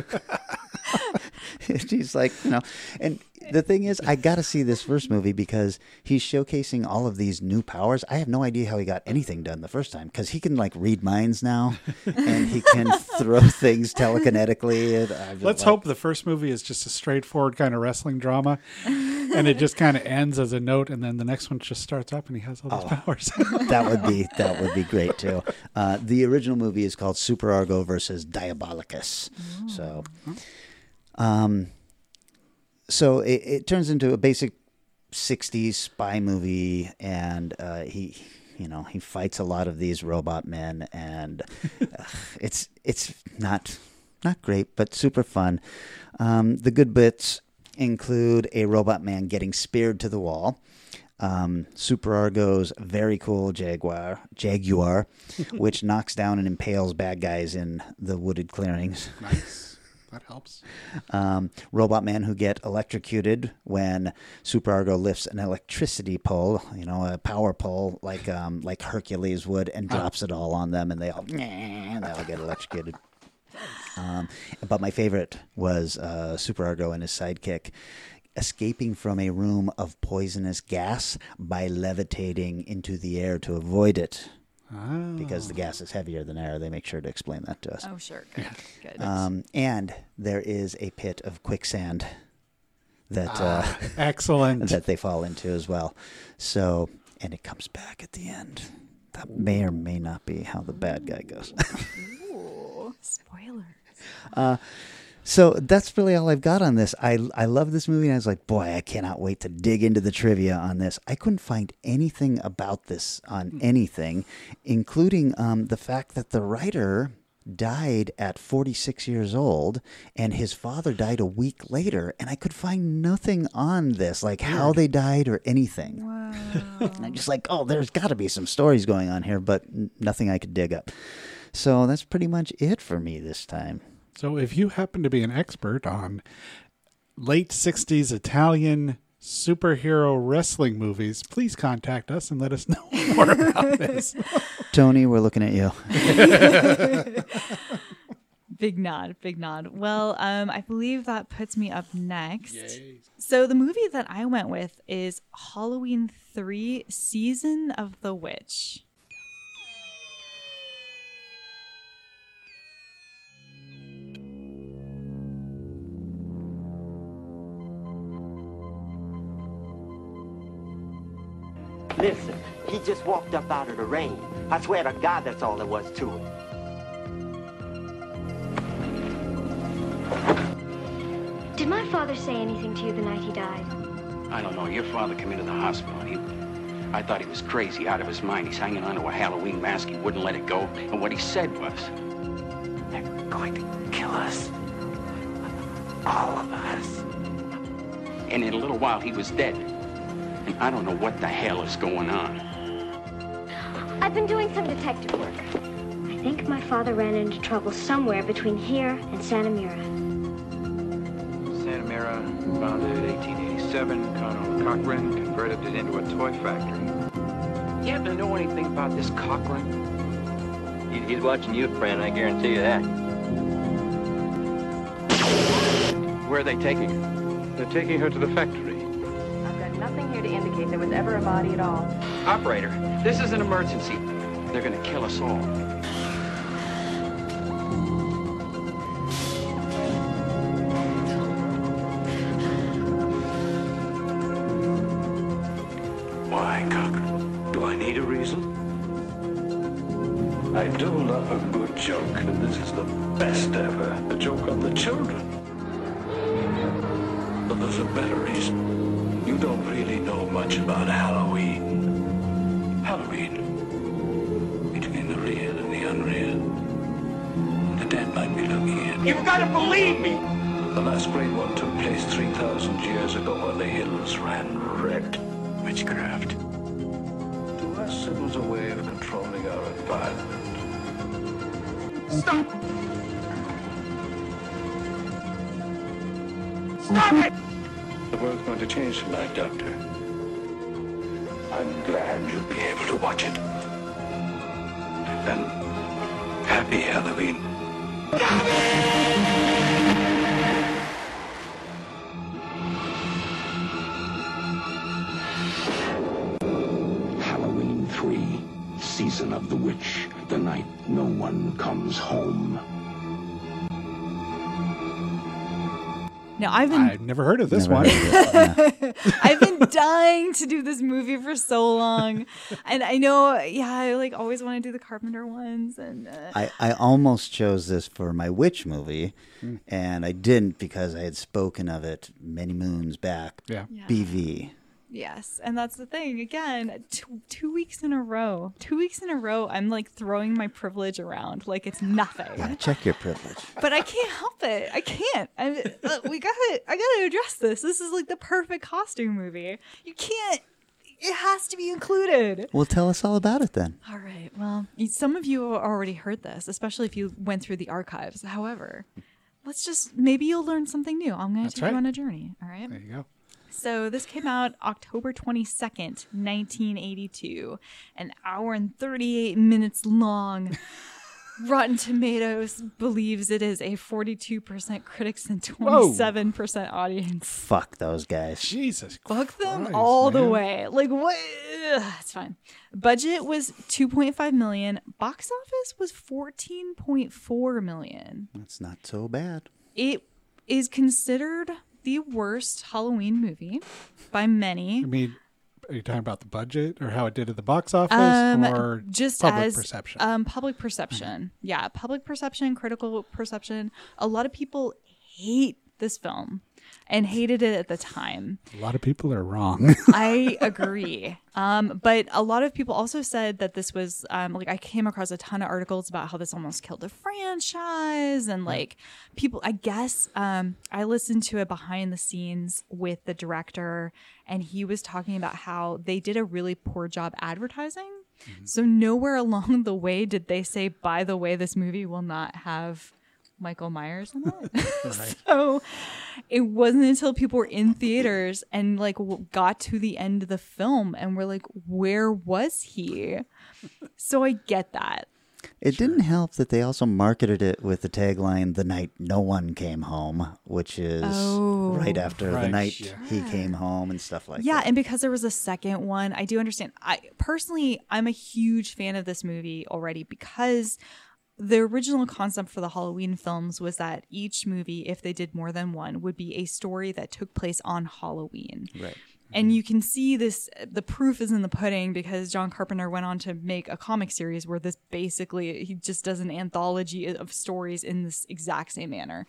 He's like, you know, and the thing is, I got to see this first movie because he's showcasing all of these new powers. I have no idea how he got anything done the first time because he can like read minds now, and he can throw things telekinetically. And I'm just Let's like, hope the first movie is just a straightforward kind of wrestling drama, and it just kind of ends as a note, and then the next one just starts up, and he has all these Oh. powers. that would be that would be great too. Uh, the original movie is called Super Argo versus Diabolicus. So, um, so it, it turns into a basic sixties spy movie, and uh, he, you know, he fights a lot of these robot men, and uh, it's it's not not great, but super fun. Um, the good bits include a robot man getting speared to the wall. Um, Super Argo's very cool Jaguar, Jaguar, which knocks down and impales bad guys in the wooded clearings. Nice. That helps. Um, Robot Men who get electrocuted when Super Argo lifts an electricity pole, you know, a power pole like um, like Hercules would, and drops it all on them, and they all, and they all get electrocuted. Um, but my favorite was uh, Super Argo and his sidekick escaping from a room of poisonous gas by levitating into the air to avoid it. because the gas is heavier than air. They make sure to explain that to us. Oh, sure. Good. Good. Um, and there is a pit of quicksand that Ah, uh, excellent. that they fall into as well. So, and it comes back at the end. That may or may not be how the bad guy goes. Ooh, spoilers. Uh, so that's really all I've got on this. I I love this movie, and I was like, boy, I cannot wait to dig into the trivia on this. I couldn't find anything about this on anything, including um, the fact that the writer died at forty-six years old, and his father died a week later, and I could find nothing on this, like how they died or anything. Wow. I'm just like, oh, there's got to be some stories going on here, but n- nothing I could dig up. So that's pretty much it for me this time. So if you happen to be an expert on late sixties Italian superhero wrestling movies, please contact us and let us know more about this. Tony, we're looking at you. Big nod, big nod. Well, um, I believe that puts me up next. Yay. So the movie that I went with is Halloween three, Season of the Witch. Listen, he just walked up out of the rain. I swear to God that's all there was to it. Did my father say anything to you the night he died? I don't know. Your father came into the hospital. He, I thought he was crazy, out of his mind. He's hanging on to a Halloween mask. He wouldn't let it go. And what he said was, they're going to kill us. All of us. And in a little while, he was dead. And I don't know what the hell is going on. I've been doing some detective work. I think my father ran into trouble somewhere between here and Santa Mira. Santa Mira, founded in eighteen eighty-seven. Colonel Cochran converted it into a toy factory. You happen to know anything about this Cochran? He's watching you, friend, I guarantee you that. Where are they taking her? They're taking her to the factory. I've got nothing here to indicate there was ever a body at all. Operator, this is an emergency. They're gonna kill us all. Why, Cochran? Do I need a reason? I do love a good joke, and this is the best ever. A joke on the children. But there's a better reason. You don't really know much about Halloween. Halloween. Between the real and the unreal. The dead might be looking in. You've got to believe me! The last great one took place three thousand years ago when the hills ran red. Witchcraft. To us, it was a way of controlling our environment. Stop! Stop it! The world's going to change tonight, Doctor. I'm glad you'll be able to watch it. And happy Halloween. Halloween three, Season of the Witch, the night no one comes home. Now, I've been I've never heard of this Never one. heard of it, yeah. I've been dying to do this movie for so long, and I know, yeah, I like always want to do the Carpenter ones, and uh, I, I almost chose this for my witch movie, Hmm. and I didn't because I had spoken of it many moons back. Yeah. Yeah. B V. yes, and that's the thing. Again, two, two weeks in a row, two weeks in a row, I'm like throwing my privilege around like it's nothing. Gotta check your privilege. But I can't help it. I can't. I, uh, we gotta. I gotta address this. This is like the perfect costume movie. You can't. It has to be included. Well, tell us all about it then. All right. Well, you- some of you already heard this, especially if you went through the archives. However, let's just maybe you'll learn something new. I'm going to That's take right. you on a journey. All right. There you go. So this came out October twenty-second, nineteen eighty-two, an hour and thirty-eight minutes long. Rotten Tomatoes believes it is a forty-two percent critics and twenty-seven percent Whoa. Audience. Fuck those guys. Jesus Fuck them Christ, all man. the way. Like, what? Ugh, it's fine. Budget was two point five million dollars. Box office was fourteen point four million dollars. That's not so bad. It is considered the worst Halloween movie by many. I mean, are you talking about the budget or how it did at the box office Um, or just public as perception? Um, public perception. Yeah, public perception, critical perception. A lot of people hate this film and hated it at the time. A lot of people are wrong. I agree. Um, but a lot of people also said that this was um, like I came across a ton of articles about how this almost killed the franchise and like people. I guess um, I listened to a behind the scenes with the director, and he was talking about how they did a really poor job advertising. Mm-hmm. So nowhere along the way did they say, by the way, this movie will not have Michael Myers in it. Right. So it wasn't until people were in theaters and like w- got to the end of the film and were like, where was he? So I get that. It sure. didn't help that they also marketed it with the tagline, "The night no one came home," which is oh, right after right. the night yeah. he came home and stuff like yeah, that. Yeah, and because there was a second one, I do understand. I personally, I'm a huge fan of this movie already because the original concept for the Halloween films was that each movie, if they did more than one, would be a story that took place on Halloween. Right. And you can see this, the proof is in the pudding because John Carpenter went on to make a comic series where this basically, he just does an anthology of stories in this exact same manner.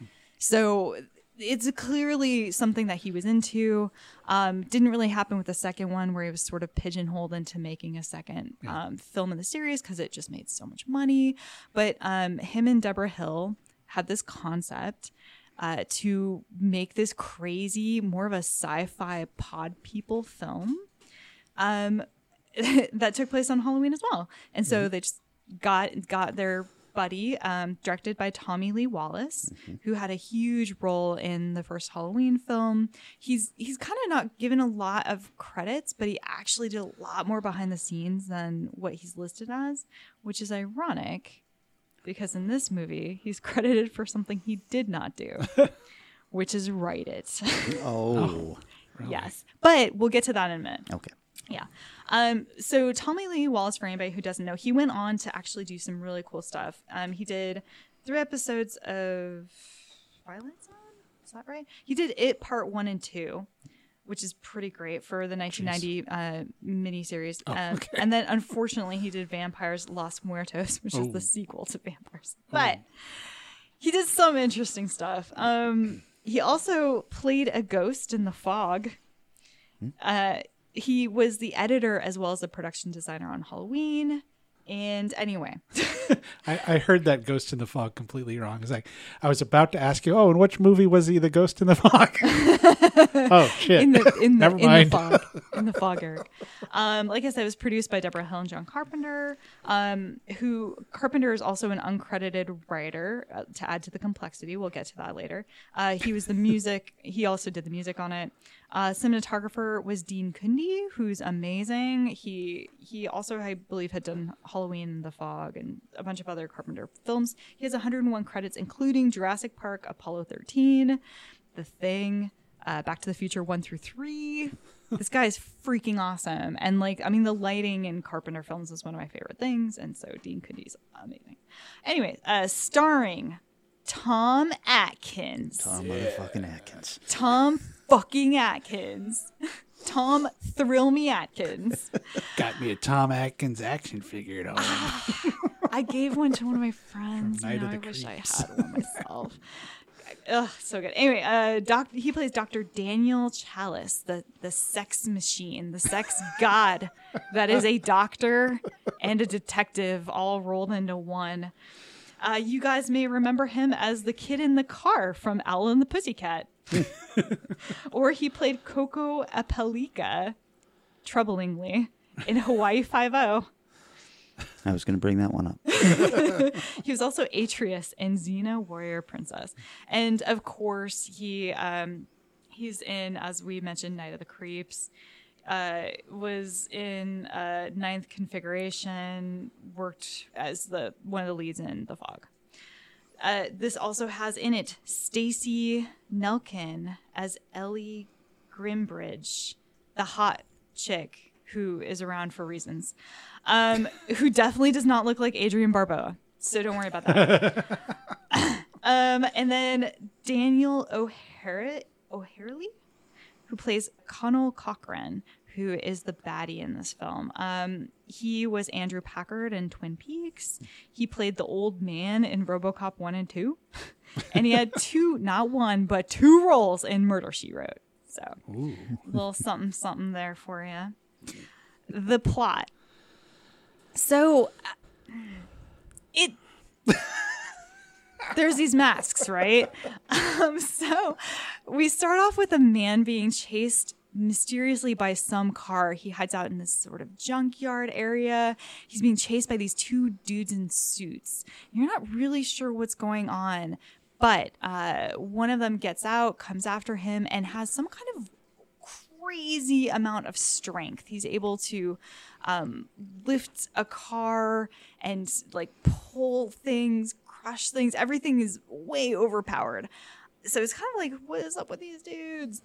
So it's clearly something that he was into. Um, didn't really happen with the second one where he was sort of pigeonholed into making a second um, film in the series because it just made so much money. But um, him and Deborah Hill had this concept uh, to make this crazy, more of a sci-fi pod people film um, that took place on Halloween as well. And so mm-hmm. they just got got their buddy, um, directed by Tommy Lee Wallace, mm-hmm. who had a huge role in the first Halloween film. He's he's kind of not given a lot of credits, but he actually did a lot more behind the scenes than what he's listed as, which is ironic because in this movie, he's credited for something he did not do, which is write it. Oh. oh really? Yes. But we'll get to that in a minute. Okay. Yeah. Um, so Tommy Lee Wallace, for anybody who doesn't know, he went on to actually do some really cool stuff. Um, he did three episodes of Twilight Zone. Is that right? He did It Part One and Two, which is pretty great for the nineteen ninety uh, miniseries. Oh, um, okay. And then, unfortunately, he did Vampires Los Muertos, which oh. is the sequel to Vampires. But oh. he did some interesting stuff. Um, he also played a ghost in The Fog. Hmm? Uh, He was the editor as well as the production designer on Halloween. And anyway. I, I heard that Ghost in the Fog completely wrong. It's like, I was about to ask you, oh, in which movie was he the Ghost in the Fog? Oh, shit. In the, in the, Never in mind. the fog. In the fog, Eric. Um, like I said, it was produced by Deborah Hill and John Carpenter, um, who Carpenter is also an uncredited writer uh, to add to the complexity. We'll get to that later. Uh, he was the music. He also did the music on it. Uh, cinematographer was Dean Cundey, who's amazing. He he also, I believe, had done Halloween, The Fog, and a bunch of other Carpenter films. He has one hundred one credits, including Jurassic Park, Apollo thirteen, The Thing, uh, Back to the Future one through three. This guy is freaking awesome. And, like, I mean, the lighting in Carpenter films is one of my favorite things, and so Dean Cundey's amazing. Anyway, uh, starring Tom Atkins. Tom motherfucking Atkins. Tom fucking Atkins. Tom Thrill Me Atkins. Got me a Tom Atkins action figure at home. I gave one to one of my friends. Night You know, of I the wish Creeps. I had one myself. Ugh, so good. Anyway, uh, doc, he plays Doctor Daniel Chalice, the, the sex machine, the sex god that is a doctor and a detective all rolled into one. Uh, you guys may remember him as the kid in the car from Owl and the Pussycat. Or he played Coco Apelica, troublingly, in Hawaii Five-O. I was going to bring that one up. He was also Atreus in Xena Warrior Princess. And of course, he um, he's in, as we mentioned, Night of the Creeps. uh, was in uh, ninth configuration, worked as the one of the leads in The Fog. Uh, this also has in it Stacey Nelkin as Ellie Grimbridge, the hot chick who is around for reasons, um, who definitely does not look like Adrienne Barbeau. So don't worry about that. um, and then Daniel O'Hara, O'Harely, who plays Connell Cochran, who is the baddie in this film. Um, he was Andrew Packard in Twin Peaks. He played the old man in RoboCop one and two. And he had two, not one, but two roles in Murder, She Wrote. So Ooh. A little something, something there for you. The plot. So it... There's these masks, right? Um, so we start off with a man being chased mysteriously by some car. He hides out in this sort of junkyard area. He's being chased by these two dudes in suits. You're not really sure what's going on, but uh, one of them gets out, comes after him, and has some kind of crazy amount of strength. He's able to um, lift a car and like pull things, crush things. Everything is way overpowered. So it's kind of like, what is up with these dudes?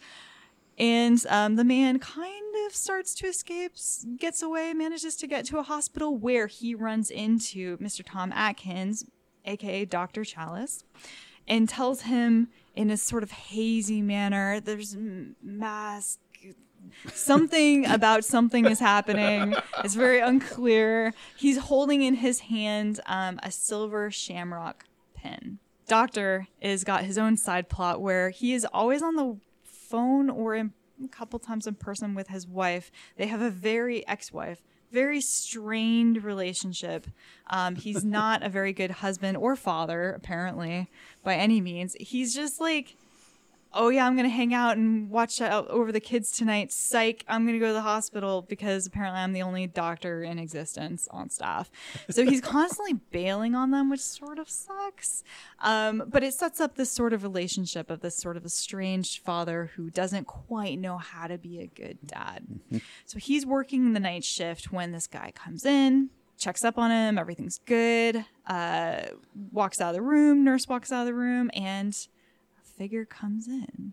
And um, the man kind of starts to escape, gets away, manages to get to a hospital where he runs into Mister Tom Atkins, a k a. Doctor Chalice, and tells him in a sort of hazy manner, there's mask, something about something is happening. It's very unclear. He's holding in his hand um, a silver shamrock pin. Doctor is got his own side plot where he is always on the phone or in, a couple times in person with his wife. They have a very ex-wife, very strained relationship. Um, he's not a very good husband or father, apparently, by any means. He's just like, oh yeah, I'm going to hang out and watch out over the kids tonight. Psych, I'm going to go to the hospital because apparently I'm the only doctor in existence on staff. So he's constantly bailing on them, which sort of sucks. Um, but it sets up this sort of relationship of this sort of estranged father who doesn't quite know how to be a good dad. Mm-hmm. So he's working the night shift when this guy comes in, checks up on him, everything's good, uh, walks out of the room, nurse walks out of the room, and figure comes in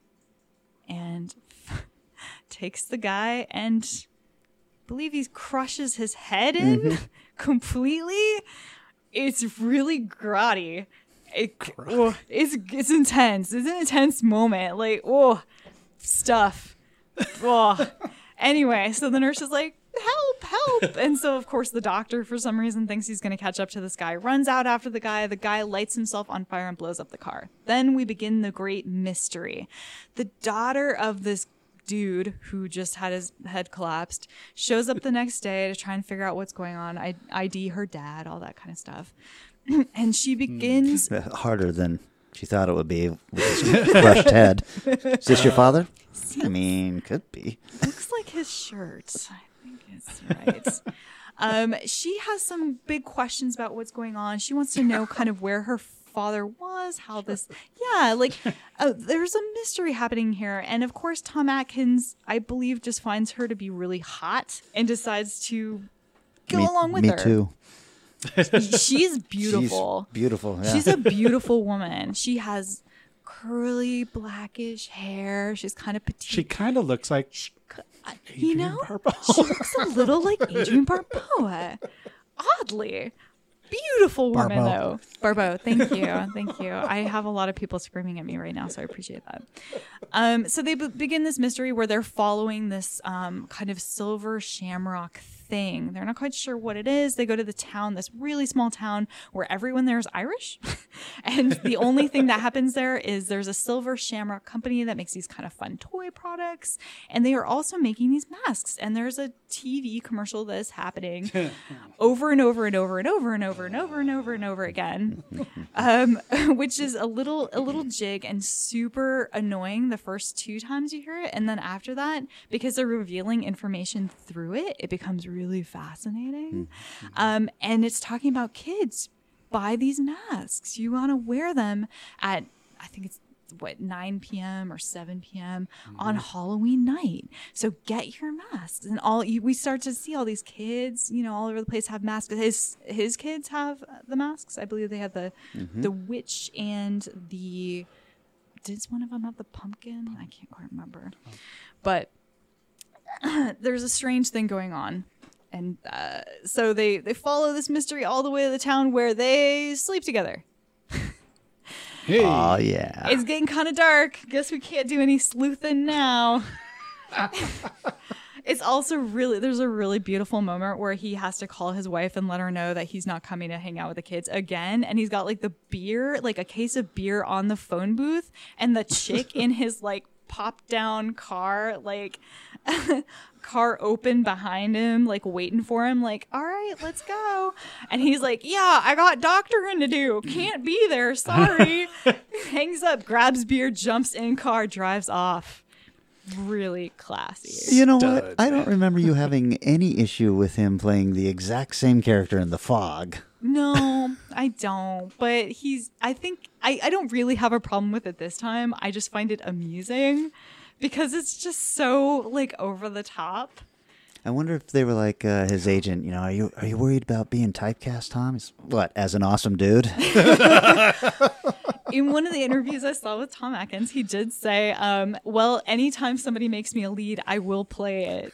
and takes the guy and I believe he crushes his head in mm-hmm. completely. It's really grotty. It, oh, it's it's intense. It's an intense moment. Like, oh, stuff. Oh. Anyway, so the nurse is like, help, help. And so, of course, the doctor, for some reason, thinks he's going to catch up to this guy, runs out after the guy. The guy lights himself on fire and blows up the car. Then we begin the great mystery. The daughter of this dude who just had his head collapsed shows up the next day to try and figure out what's going on, I- ID her dad, all that kind of stuff. And she begins... Harder than she thought it would be with his crushed head. Is this your father? I mean, could be. Looks like his shirt. That's right. Um, she has some big questions about what's going on. She wants to know kind of where her father was, how this, yeah, like uh, there's a mystery happening here. And of course, Tom Atkins, I believe, just finds her to be really hot and decides to go me, along with me her. Me too. She's beautiful. She's beautiful. Yeah. She's a beautiful woman. She has curly blackish hair. She's kind of petite. She kind of looks like she, Adrienne you know, Barbeau. She looks a little like Adrienne Barbeau. Oddly. Beautiful woman, Barbeau. though. Barbeau, thank you. Thank you. I have a lot of people screaming at me right now, so I appreciate that. Um, so they b- begin this mystery where they're following this um, kind of silver shamrock thing. They're not quite sure what it is. They go to the town, this really small town where everyone there is Irish. And the only thing that happens there is there's a silver shamrock company that makes these kind of fun toy products. And they are also making these masks. And there's a T V commercial that is happening over and over and over and over and over and over and over and over again, um, which is a little a little jig and super annoying the first two times you hear it. And then after that, because they're revealing information through it, it becomes really fascinating. Um, and it's talking about kids buy these masks. You want to wear them at, I think it's what nine p.m. or seven p.m. Mm-hmm. on Halloween night. So get your masks, and all you, we start to see all these kids, you know, all over the place have masks. His his kids have the masks. I believe they have the mm-hmm. the witch and the. Did one of them have the pumpkin? I can't quite remember, but there's a strange thing going on. And uh, so they, they follow this mystery all the way to the town where they sleep together. Hey. Oh, yeah. It's getting kind of dark. Guess we can't do any sleuthing now. It's also really, there's a really beautiful moment where he has to call his wife and let her know that he's not coming to hang out with the kids again. And he's got like the beer, like a case of beer on the phone booth, and the chick in his like pop down car, like car open behind him, like waiting for him, like, all right, let's go. And he's like, yeah, I got doctoring to do, can't be there, sorry. Hangs up, grabs beer, jumps in car, drives off. Really classy. You know what, I don't remember you having any issue with him playing the exact same character in The Fog. No, I don't. But he's, I think, I, I don't really have a problem with it this time. I just find it amusing because it's just so, like, over the top. I wonder if they were like uh, his agent, you know, are you are you worried about being typecast, Tom? He's, what, as an awesome dude? In one of the interviews I saw with Tom Atkins, he did say, um, well, anytime somebody makes me a lead, I will play it.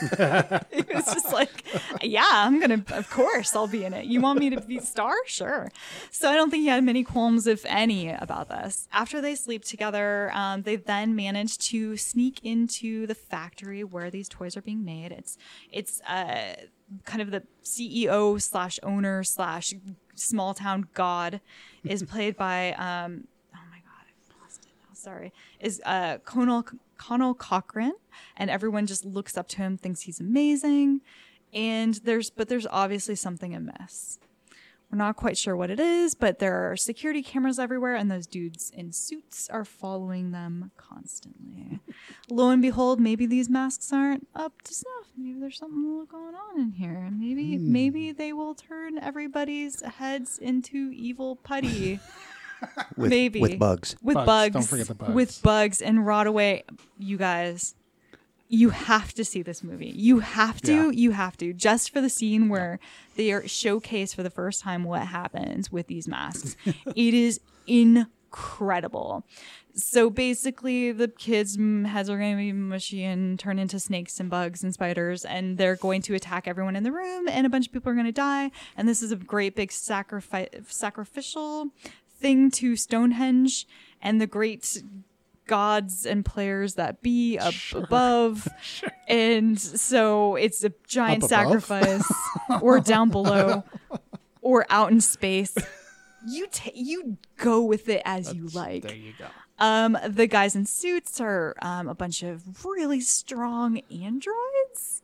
It was just like, yeah, I'm going to, of course, I'll be in it. You want me to be star? Sure. So I don't think he had many qualms, if any, about this. After they sleep together, um, they then manage to sneak into the factory where these toys are being made. It's, it's uh, kind of the C E O slash owner slash small town god is played by um oh my god I lost it now sorry is uh Conal Conal Cochran, and everyone just looks up to him, thinks he's amazing, and there's but there's obviously something amiss. We're not quite sure what it is, but there are security cameras everywhere, and those dudes in suits are following them constantly. Lo and behold, maybe these masks aren't up to snuff. Maybe there's something going on in here. Maybe, mm. maybe they will turn everybody's heads into evil putty. with, maybe with bugs. With bugs. bugs. Don't forget the bugs. With bugs and rot away. You guys. You have to see this movie. You have to. Yeah. You have to. Just for the scene where they are showcase for the first time what happens with these masks. It is incredible. So basically, the kids' heads are going to be mushy and turn into snakes and bugs and spiders, and they're going to attack everyone in the room, and a bunch of people are going to die. And this is a great big sacrifice, sacrificial thing to Stonehenge and the great gods and players that be up sure. above. Sure. And so it's a giant sacrifice or down below or out in space. You ta- you go with it as That's, you like. There you go. Um, the guys in suits are um, a bunch of really strong androids.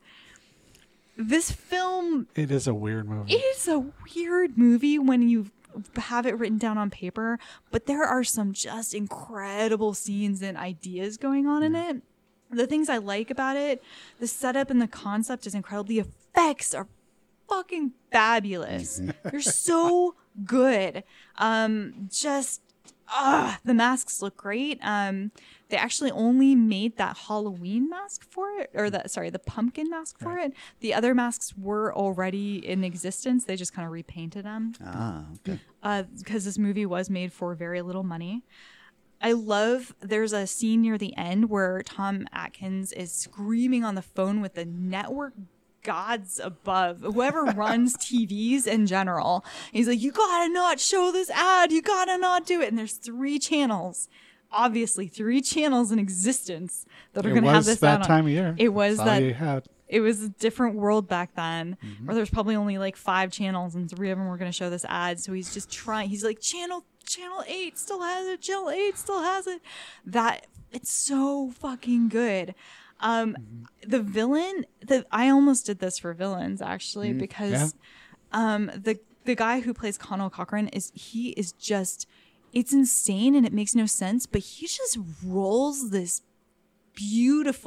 This film... It is a weird movie. It is a weird movie when you have it written down on paper, but there are some just incredible scenes and ideas going on in it. The things I like about it, the setup and the concept is incredible. The effects are fucking fabulous. They're so good. Um, just, ah, the masks look great. Um, they actually only made that Halloween mask for it, or that, sorry, the pumpkin mask for right. it. The other masks were already in existence. They just kind of repainted them. Ah, okay. Uh, because this movie was made for very little money. I love, there's a scene near the end where Tom Atkins is screaming on the phone with the network gods above, whoever runs T Vs in general. He's like, you gotta not show this ad, you gotta not do it. And there's three channels, obviously three channels in existence that are it gonna have this that ad time on. of year. It was That's that all you had. It was a different world back then, Mm-hmm. where there's probably only like five channels and three of them were going to show this ad. So he's just trying. He's like, channel, channel eight still has it. Channel eight still has it. That it's so fucking good. Um, mm-hmm. The villain, the I almost did this for villains actually mm, because, yeah. um, the the guy who plays Conal Cochran is he is just, it's insane and it makes no sense, but he just rolls this beautiful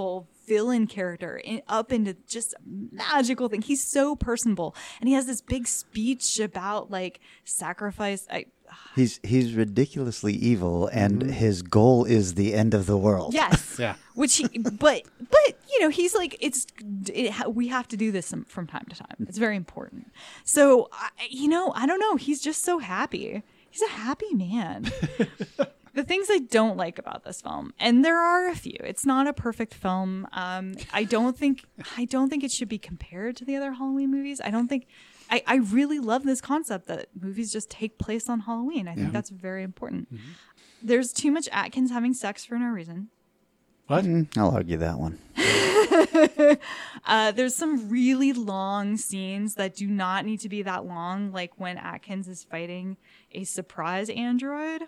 villain character in, up into just a magical thing. He's so personable, and he has this big speech about like sacrifice. I, He's he's ridiculously evil, and mm-hmm. his goal is the end of the world. Yes, yeah. Which he, but but you know, he's like, it's it, we have to do this some, from time to time. It's very important. So I, you know, I don't know. He's just so happy. He's a happy man. The things I don't like about this film, and there are a few. It's not a perfect film. Um, I don't think I don't think it should be compared to the other Halloween movies. I don't think. I, I really love this concept that movies just take place on Halloween. I think yeah. that's very important. Mm-hmm. There's too much Atkins having sex for no reason. What? Mm, I'll argue that one. uh, there's some really long scenes that do not need to be that long, like when Atkins is fighting a surprise android.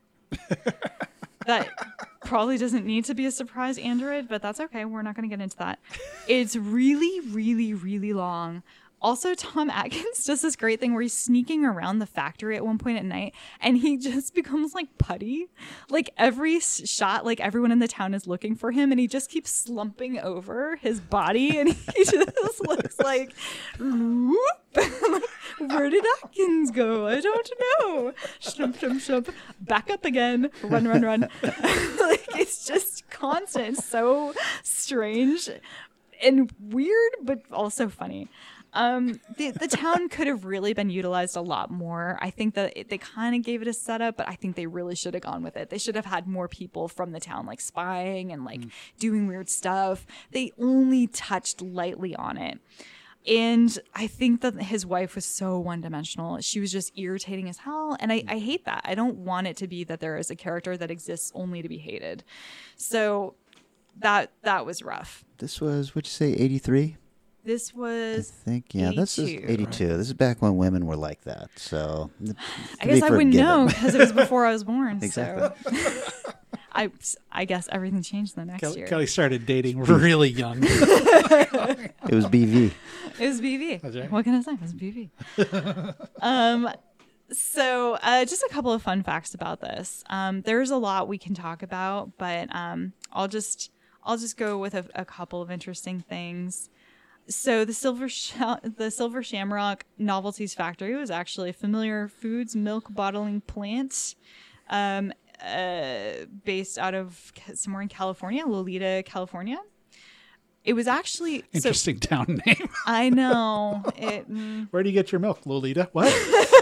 That probably doesn't need to be a surprise android, but that's okay. We're not going to get into that. It's really, really, really long. Also, Tom Atkins does this great thing where he's sneaking around the factory at one point at night, and he just becomes like putty. Like every shot, like everyone in the town is looking for him, and he just keeps slumping over his body, and he just looks like, whoop. Where did Atkins go? I don't know. Shump, shump, shump. Back up again. Run, run, run. Like it's just constant. It's so strange and weird, but also funny. Um, the, the town could have really been utilized a lot more. I think that it, they kind of gave it a setup, but I think they really should have gone with it. They should have had more people from the town, like spying and like mm. doing weird stuff. They only touched lightly on it. And I think that his wife was so one-dimensional. She was just irritating as hell. And I, I hate that. I don't want it to be that there is a character that exists only to be hated. So that that was rough. This was, what'd you say, eighty-three? This was I think, yeah, this is eighty-two. Right. This is back when women were like that. So I guess I wouldn't know because it was before I was born. Exactly. So. I, I guess everything changed the next Kelly, year. Kelly started dating really young. It was B V. It was B V. That's right. What can I say? It was B V. um, so uh, just a couple of fun facts about this. Um, there's a lot we can talk about, but um, I'll just I'll just go with a, a couple of interesting things. So the Silver Sh- the Silver Shamrock Novelties Factory was actually a Familiar Foods milk bottling plant um, uh, based out of somewhere in California, Lolita, California. It was actually... Interesting so, town name. I know. It, mm, Where do you get your milk, Lolita? What?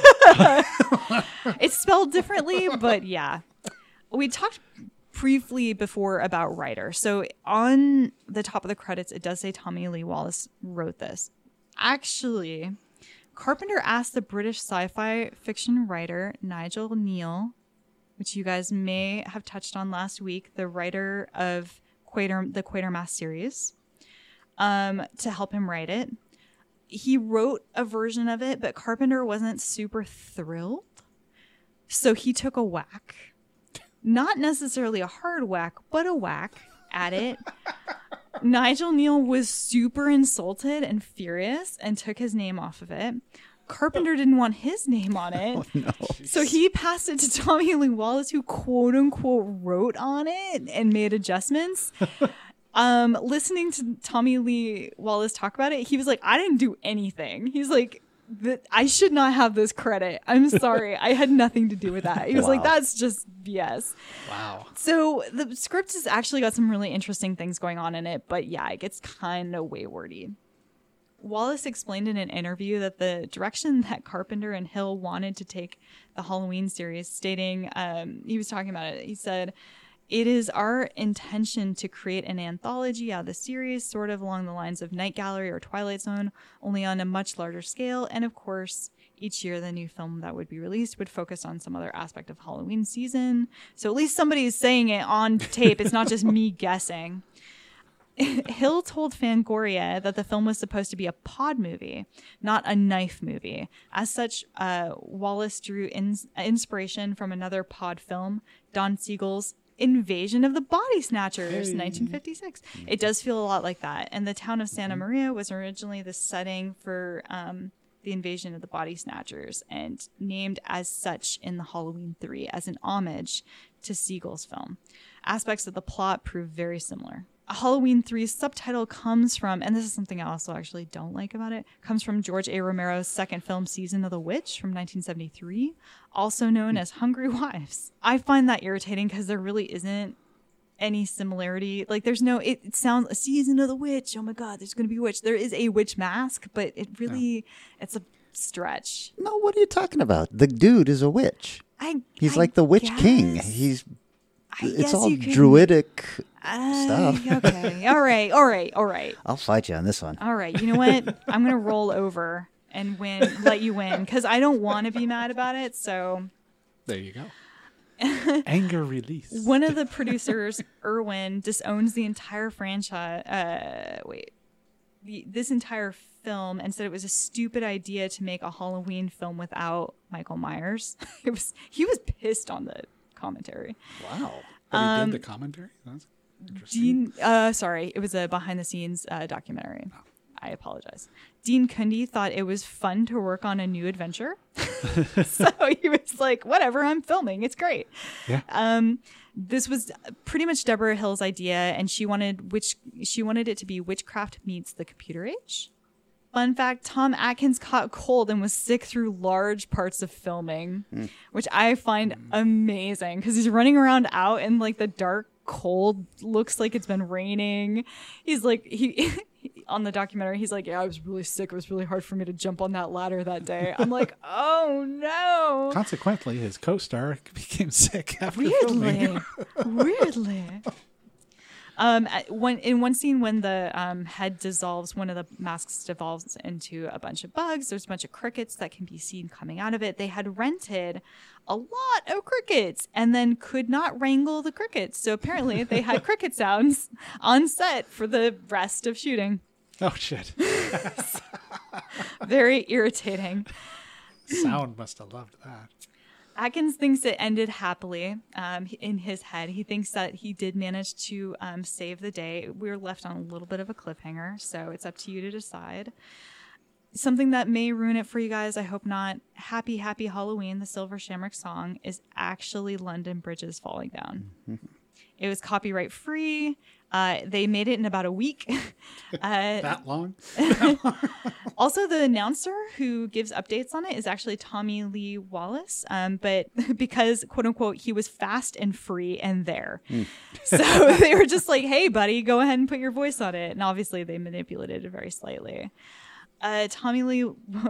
It's spelled differently, but yeah. We talked... briefly before about writer. So on the top of the credits, it does say Tommy Lee Wallace wrote this. Actually, Carpenter asked the British sci-fi fiction writer Nigel Neal, which you guys may have touched on last week, the writer of Quater, the Quatermass series, um, to help him write it. He wrote a version of it, but Carpenter wasn't super thrilled. So he took a whack. Not necessarily a hard whack, but a whack at it. Nigel Neal was super insulted and furious and took his name off of it. Carpenter didn't want his name on it. Oh, no. So he passed it to Tommy Lee Wallace, who quote unquote wrote on it and made adjustments. um, listening to Tommy Lee Wallace talk about it, he was like, I didn't do anything. He's like, that I should not have this credit. I'm sorry. I had nothing to do with that. He was wow. like, that's just B S. Wow. So the script has actually got some really interesting things going on in it, but yeah, it gets kind of waywardy. Wallace explained in an interview that the direction that Carpenter and Hill wanted to take the Halloween series, stating, um, he was talking about it, he said, it is our intention to create an anthology out of the series, sort of along the lines of Night Gallery or Twilight Zone, only on a much larger scale. And of course, each year the new film that would be released would focus on some other aspect of Halloween season. So at least somebody is saying it on tape. It's not just me guessing. Hill told Fangoria that the film was supposed to be a pod movie, not a knife movie. As such, uh, Wallace drew in- inspiration from another pod film, Don Siegel's Invasion of the Body Snatchers, hey. nineteen fifty-six. It does feel a lot like that. And the town of Santa Maria was originally the setting for um, the Invasion of the Body Snatchers, and named as such in the Halloween three as an homage to Siegel's film. Aspects of the plot prove very similar. Halloween three's subtitle comes from, and this is something I also actually don't like about it, comes from George A. Romero's second film, Season of the Witch, from nineteen seventy-three, also known as Hungry Wives. I find that irritating because there really isn't any similarity. Like, there's no, it, it sounds, a Season of the Witch, oh my God, there's going to be a witch. There is a witch mask, but it really, yeah. it's a stretch. No, what are you talking about? The dude is a witch. I, He's I like the Witch guess. King. He's, I it's guess all you could- druidic Uh, stuff. Okay. All right. All right. All right. I'll fight you on this one. All right. You know what? I'm going to roll over and win, let you win, because I don't want to be mad about it. So there you go. Anger release. One of the producers, Irwin, disowns the entire franchise. Uh, wait. The, this entire film and said it was a stupid idea to make a Halloween film without Michael Myers. It was he was pissed on the commentary. Wow. But he Um, did the commentary? That's Dean, uh, sorry, it was a behind-the-scenes uh, documentary. Oh. I apologize. Dean Cundy thought it was fun to work on a new adventure, so he was like, "Whatever, I'm filming. It's great." Yeah. Um, this was pretty much Deborah Hill's idea, and she wanted which she wanted it to be witchcraft meets the computer age. Fun fact: Tom Atkins caught cold and was sick through large parts of filming, mm. which I find mm. amazing because he's running around out in like the dark, cold. Looks like it's been raining. He's like he. On the documentary, he's like, yeah, I was really sick. It was really hard for me to jump on that ladder that day. I'm like, oh no. Consequently, his co-star became sick after Weirdly. filming. Weirdly. Um, at one, in one scene when the um, head dissolves, one of the masks devolves into a bunch of bugs. There's a bunch of crickets that can be seen coming out of it. They had rented a lot of crickets and then could not wrangle the crickets. So apparently they had cricket sounds on set for the rest of shooting. Oh, shit. Very irritating. Sound must have loved that. Atkins thinks it ended happily um, in his head. He thinks that he did manage to um, save the day. We were left on a little bit of a cliffhanger, so it's up to you to decide. Something that may ruin it for you guys, I hope not. Happy, Happy Halloween, the Silver Shamrock song, is actually London Bridges Falling Down. Mm-hmm. It was copyright free. Uh, they made it in about a week. Uh, that long? Also, the announcer who gives updates on it is actually Tommy Lee Wallace. Um, but because, quote unquote, he was fast and free and there. Mm. So they were just like, hey, buddy, go ahead and put your voice on it. And obviously they manipulated it very slightly. Uh, Tommy Lee,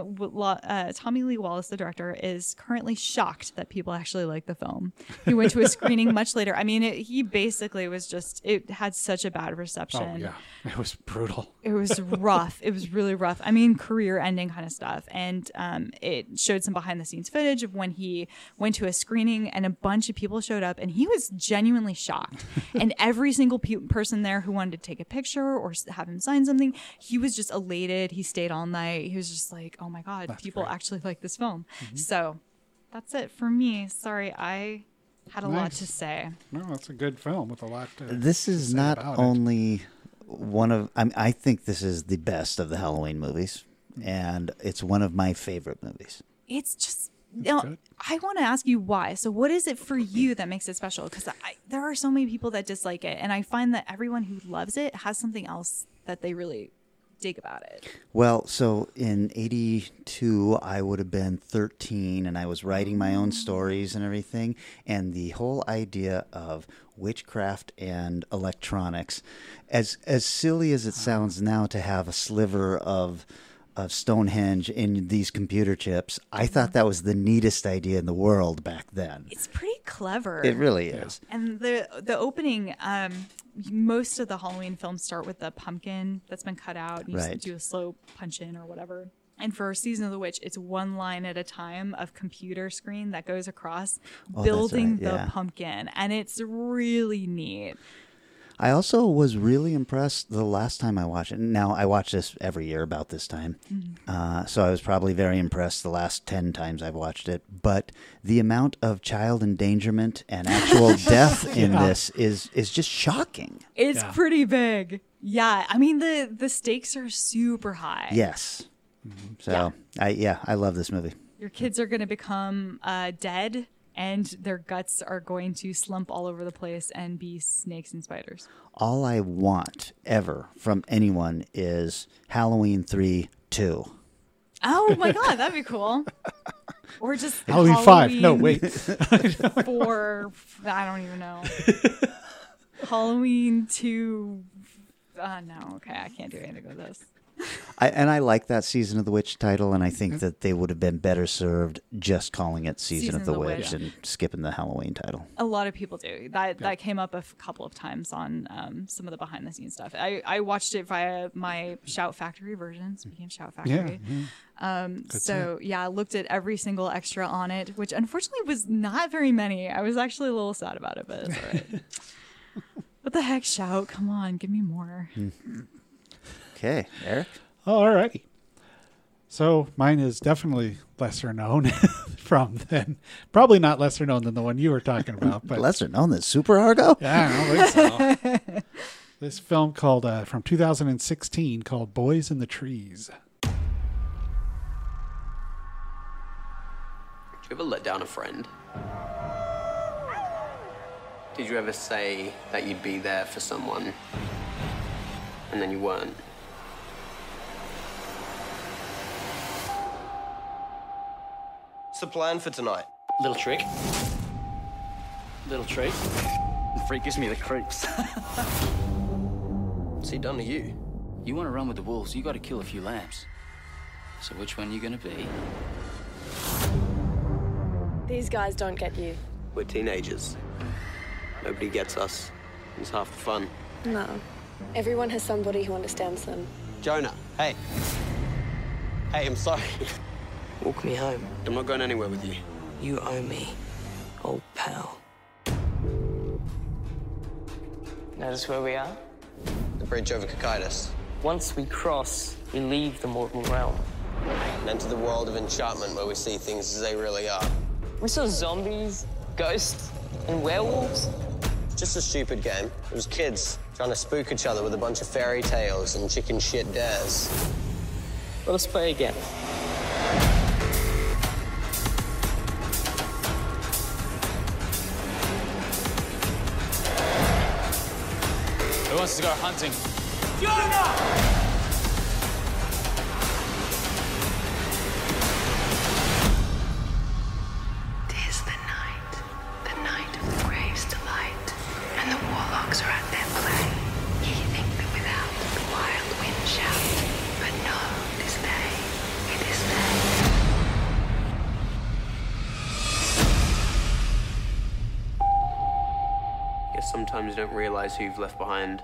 uh, Tommy Lee Wallace, the director, is currently shocked that people actually like the film. He went to a screening much later. I mean, it, he basically was just, it had such a bad reception. Oh, yeah. It was brutal. It was rough. It was really rough. I mean, career-ending kind of stuff. And um, it showed some behind-the-scenes footage of when he went to a screening and a bunch of people showed up, and he was genuinely shocked. And every single pe- person there who wanted to take a picture or have him sign something, he was just elated. He stayed all night. He was just like, oh my God, that's people great. Actually like this film. Mm-hmm. So that's it for me. Sorry, I had a nice. lot to say. No, that's a good film with a lot to This is to not only it. one of, I mean, I think this is the best of the Halloween movies, and it's one of my favorite movies. It's just, you know, I want to ask you why. So what is it for you that makes it special? Because there are so many people that dislike it, and I find that everyone who loves it has something else that they really dig about it. Well, so in eighty-two, I would have been thirteen, and I was writing my own stories and everything. And the whole idea of witchcraft and electronics, as as silly as it sounds now to have a sliver of of Stonehenge in these computer chips, I thought that was the neatest idea in the world back then. It's pretty clever. It really is. And the the opening, um, most of the Halloween films start with the pumpkin that's been cut out. You right. just do a slow punch in or whatever. And for Season of the Witch, it's one line at a time of computer screen that goes across oh, building right. yeah. the pumpkin. And it's really neat. I also was really impressed the last time I watched it. Now, I watch this every year about this time. Mm-hmm. Uh, so I was probably very impressed the last ten times I've watched it. But the amount of child endangerment and actual death in yeah. this is is just shocking. It's yeah. pretty big. Yeah. I mean, the, the stakes are super high. Yes. Mm-hmm. So, yeah. I yeah, I love this movie. Your kids are going to become uh, dead and their guts are going to slump all over the place and be snakes and spiders. All I want ever from anyone is Halloween three two. Oh my god, that'd be cool. Or just Halloween, Halloween five. No, wait. Four. I don't even know. Halloween two. Uh, no, okay, I can't do anything with this. I, and I like that Season of the Witch title, and I think that they would have been better served just calling it Season, Season of the, of the Witch, Witch. and skipping the Halloween title. A lot of people do. That that came up a f- couple of times on um, some of the behind the scenes stuff. I, I watched it via my Shout Factory version. Speaking of Shout Factory. Yeah, Um, Good so yeah, I looked at every single extra on it, which unfortunately was not very many. I was actually a little sad about it, but it's all right. What the heck, Shout? Come on, give me more. Okay, Eric? All righty. So mine is definitely lesser known from then. Probably not lesser known than the one you were talking about. But lesser known than Super Argo? Yeah, I don't think so. This film called uh, from two thousand sixteen called Boys in the Trees. Did you ever let down a friend? Did you ever say that you'd be there for someone and then you weren't? What's the plan for tonight? Little trick. Little treat. The freak gives me the creeps. What's he done to you? You want to run with the wolves, you got to kill a few lambs. So which one are you going to be? These guys don't get you. We're teenagers. Nobody gets us. It's half the fun. No. Everyone has somebody who understands them. Jonah, hey. Hey, I'm sorry. Walk me home. I'm not going anywhere with you. You owe me, old pal. Notice where we are? The bridge over Cocytus. Once we cross, we leave the mortal realm. And enter the world of enchantment where we see things as they really are. We saw zombies, ghosts, and werewolves. Just a stupid game. It was kids trying to spook each other with a bunch of fairy tales and chicken shit dares. Let us play again. Who wants to go hunting? Tis the night, the night of the grave's delight, and the warlocks are at their play. Ye think that without the wild wind shout, but no, it is they, it is they. Guess sometimes you don't realize who you've left behind.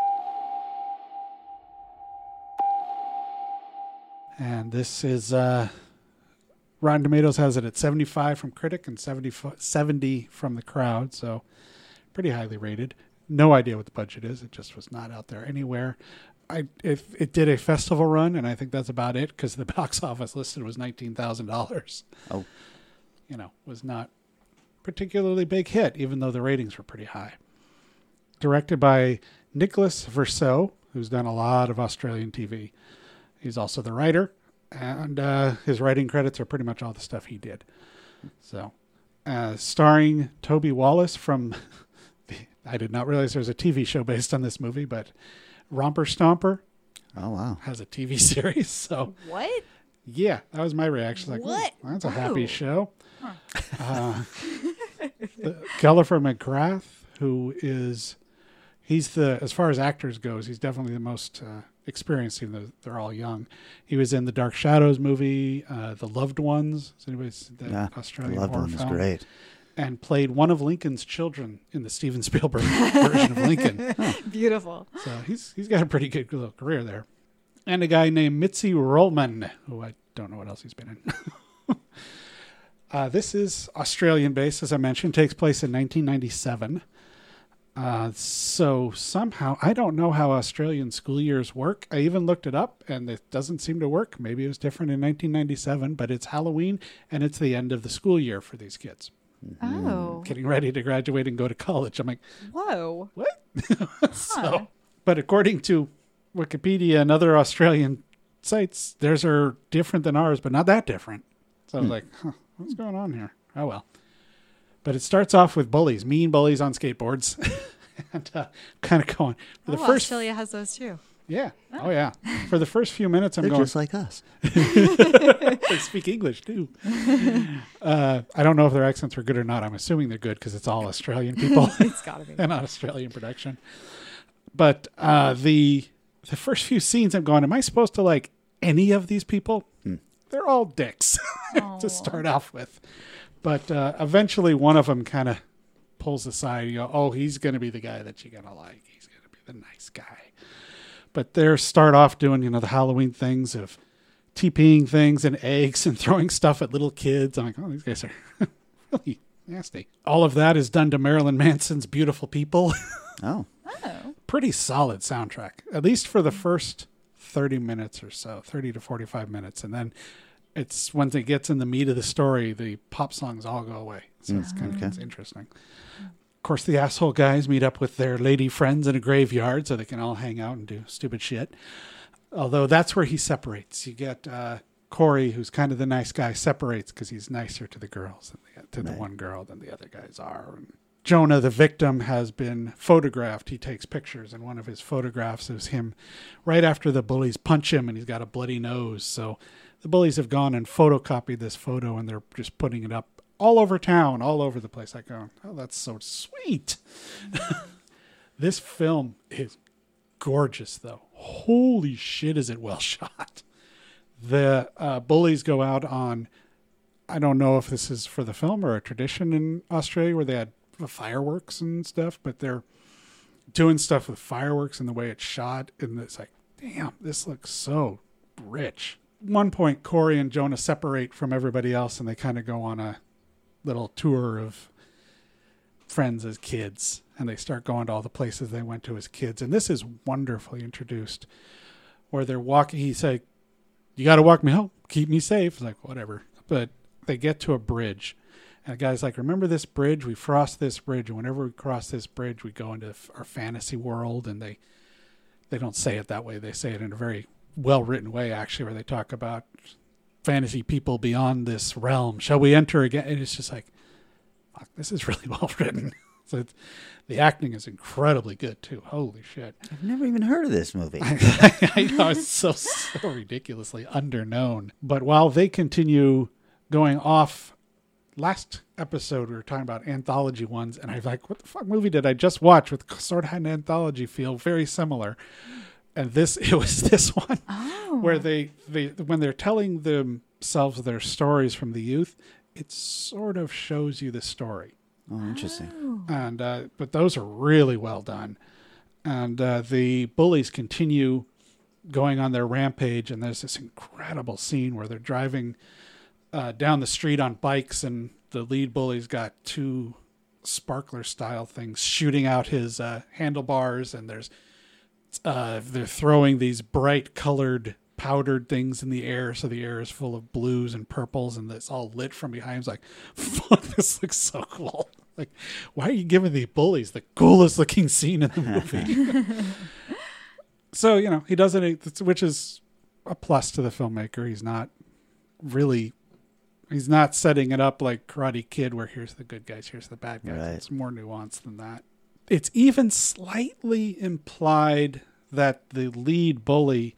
And this is uh, Rotten Tomatoes has it at seventy-five from critic and seventy, seventy from the crowd, so pretty highly rated. No idea what the budget is. It just was not out there anywhere. I if it did a festival run, and I think that's about it because the box office listed was nineteen thousand dollars. Oh, you know, was not particularly big hit, even though the ratings were pretty high. Directed by Nicholas Verso, who's done a lot of Australian T V. He's also the writer, and uh, his writing credits are pretty much all the stuff he did. So, uh, starring Toby Wallace from, the, I did not realize there was a T V show based on this movie, but Romper Stomper. Oh, wow. Has a T V series. So, What? yeah, that was my reaction. Like, What? "Ooh, that's a happy Oh. show. Uh, the, Gulliver McGrath, who is, he's the, as far as actors goes, he's definitely the most uh, experienced, even though they're all young. He was in the Dark Shadows movie, uh, The Loved Ones. Has anybody seen that Yeah, Australian The Loved horror One was film? great. And played one of Lincoln's children in the Steven Spielberg version of Lincoln. Beautiful. So he's he's got a pretty good little career there. And a guy named Mitzi Rollman, who I don't know what else he's been in. uh, this is Australian-based, as I mentioned, takes place in nineteen ninety-seven. Uh, so somehow, I don't know how Australian school years work. I even looked it up, and it doesn't seem to work. Maybe it was different in nineteen ninety-seven, but it's Halloween, and it's the end of the school year for these kids. Oh. Getting ready to graduate and go to college. I'm like, Whoa. What? Huh. so, but according to Wikipedia and other Australian sites, theirs are different than ours, but not that different. So I was Hmm. like, huh, what's going on here? Oh, well. But it starts off with bullies, mean bullies on skateboards. and uh, kind of going. For the oh, first, Australia has those too. Yeah. Oh, oh yeah. For the first few minutes, I'm They're going. just like us. They speak English too. Uh, I don't know if their accents are good or not. I'm assuming they're good because it's all Australian people. It's got to be. And Australian production. But uh, the the first few scenes, I'm going, am I supposed to like any of these people? Hmm. They're all dicks to start off with. But uh, eventually one of them kind of pulls aside. You go, oh, he's going to be the guy that you're going to like. He's going to be the nice guy. But they start off doing, you know, the Halloween things of TPing things and eggs and throwing stuff at little kids. I'm like, oh, these guys are really nasty. All of that is done to Marilyn Manson's Beautiful People. Oh. Oh. Pretty solid soundtrack, at least for the first thirty minutes or so, thirty to forty-five minutes. And then it's once it gets in the meat of the story, the pop songs all go away. So Mm, it's kind of okay. it's interesting. Of course, the asshole guys meet up with their lady friends in a graveyard so they can all hang out and do stupid shit. Although that's where he separates. You get uh, Corey, who's kind of the nice guy, separates because he's nicer to the girls than the, to the Right. one girl than the other guys are. And Jonah, the victim, has been photographed. He takes pictures, and one of his photographs is him right after the bullies punch him, and he's got a bloody nose. So the bullies have gone and photocopied this photo, and they're just putting it up all over town, all over the place. I go, oh, that's so sweet. This film is gorgeous, though. Holy shit, is it well shot. The uh, bullies go out on, I don't know if this is for the film or a tradition in Australia where they had fireworks and stuff, but they're doing stuff with fireworks and the way it's shot. And it's like, damn, this looks so rich. One point, Corey and Jonah separate from everybody else, and they kind of go on a little tour of friends as kids, and they start going to all the places they went to as kids. And this is wonderfully introduced, where they're walking. He's like, you got to walk me home, keep me safe. It's like, whatever. But they get to a bridge, and the guy's like, remember this bridge? We crossed this bridge, and whenever we cross this bridge, we go into our fantasy world. And they they don't say it that way. They say it in a very well-written way, actually, where they talk about fantasy people beyond this realm. Shall we enter again? And it's just like, fuck, this is really well written. So it's, the acting is incredibly good too. Holy shit! I've never even heard of this movie. I, I know, it's so so ridiculously underknown. But while they continue going off, last episode we were talking about anthology ones, and I was like, what the fuck movie did I just watch with sort of an anthology feel, very similar? And this, it was this one oh. where they, they, when they're telling themselves their stories from the youth, it sort of shows you the story. Oh, interesting. Oh. And, uh, but those are really well done. And, uh, the bullies continue going on their rampage. And there's this incredible scene where they're driving, uh, down the street on bikes, and the lead bully's got two sparkler style things shooting out his, uh, handlebars. And there's, Uh, they're throwing these bright colored powdered things in the air, so the air is full of blues and purples, and it's all lit from behind. It's like, fuck, this looks so cool. Like, why are you giving the bullies the coolest looking scene in the movie? So, you know, he does it, which is a plus to the filmmaker. He's not really, he's not setting it up like Karate Kid, where here's the good guys, here's the bad guys. Right. It's more nuanced than that. It's even slightly implied that the lead bully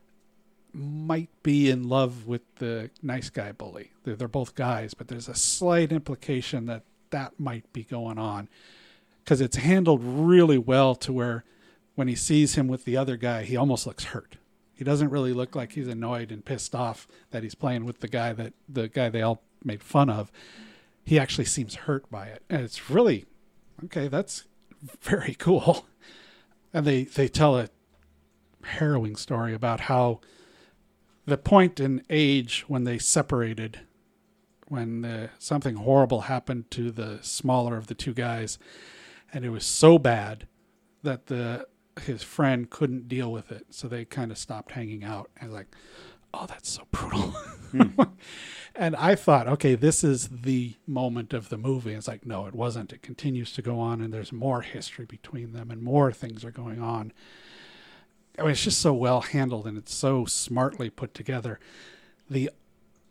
might be in love with the nice guy bully. They're, they're both guys, but there's a slight implication that that might be going on, because it's handled really well to where when he sees him with the other guy, he almost looks hurt. He doesn't really look like he's annoyed and pissed off that he's playing with the guy that the guy they all made fun of. He actually seems hurt by it. And it's really, okay, that's very cool. And they, they tell a harrowing story about how the point in age when they separated, when the, something horrible happened to the smaller of the two guys, and it was so bad that the his friend couldn't deal with it, so they kind of stopped hanging out. And like, oh, that's so brutal. Hmm. And I thought, okay, this is the moment of the movie. It's like, no, it wasn't. It continues to go on, and there's more history between them, and more things are going on. I mean, it's just so well handled, and it's so smartly put together. The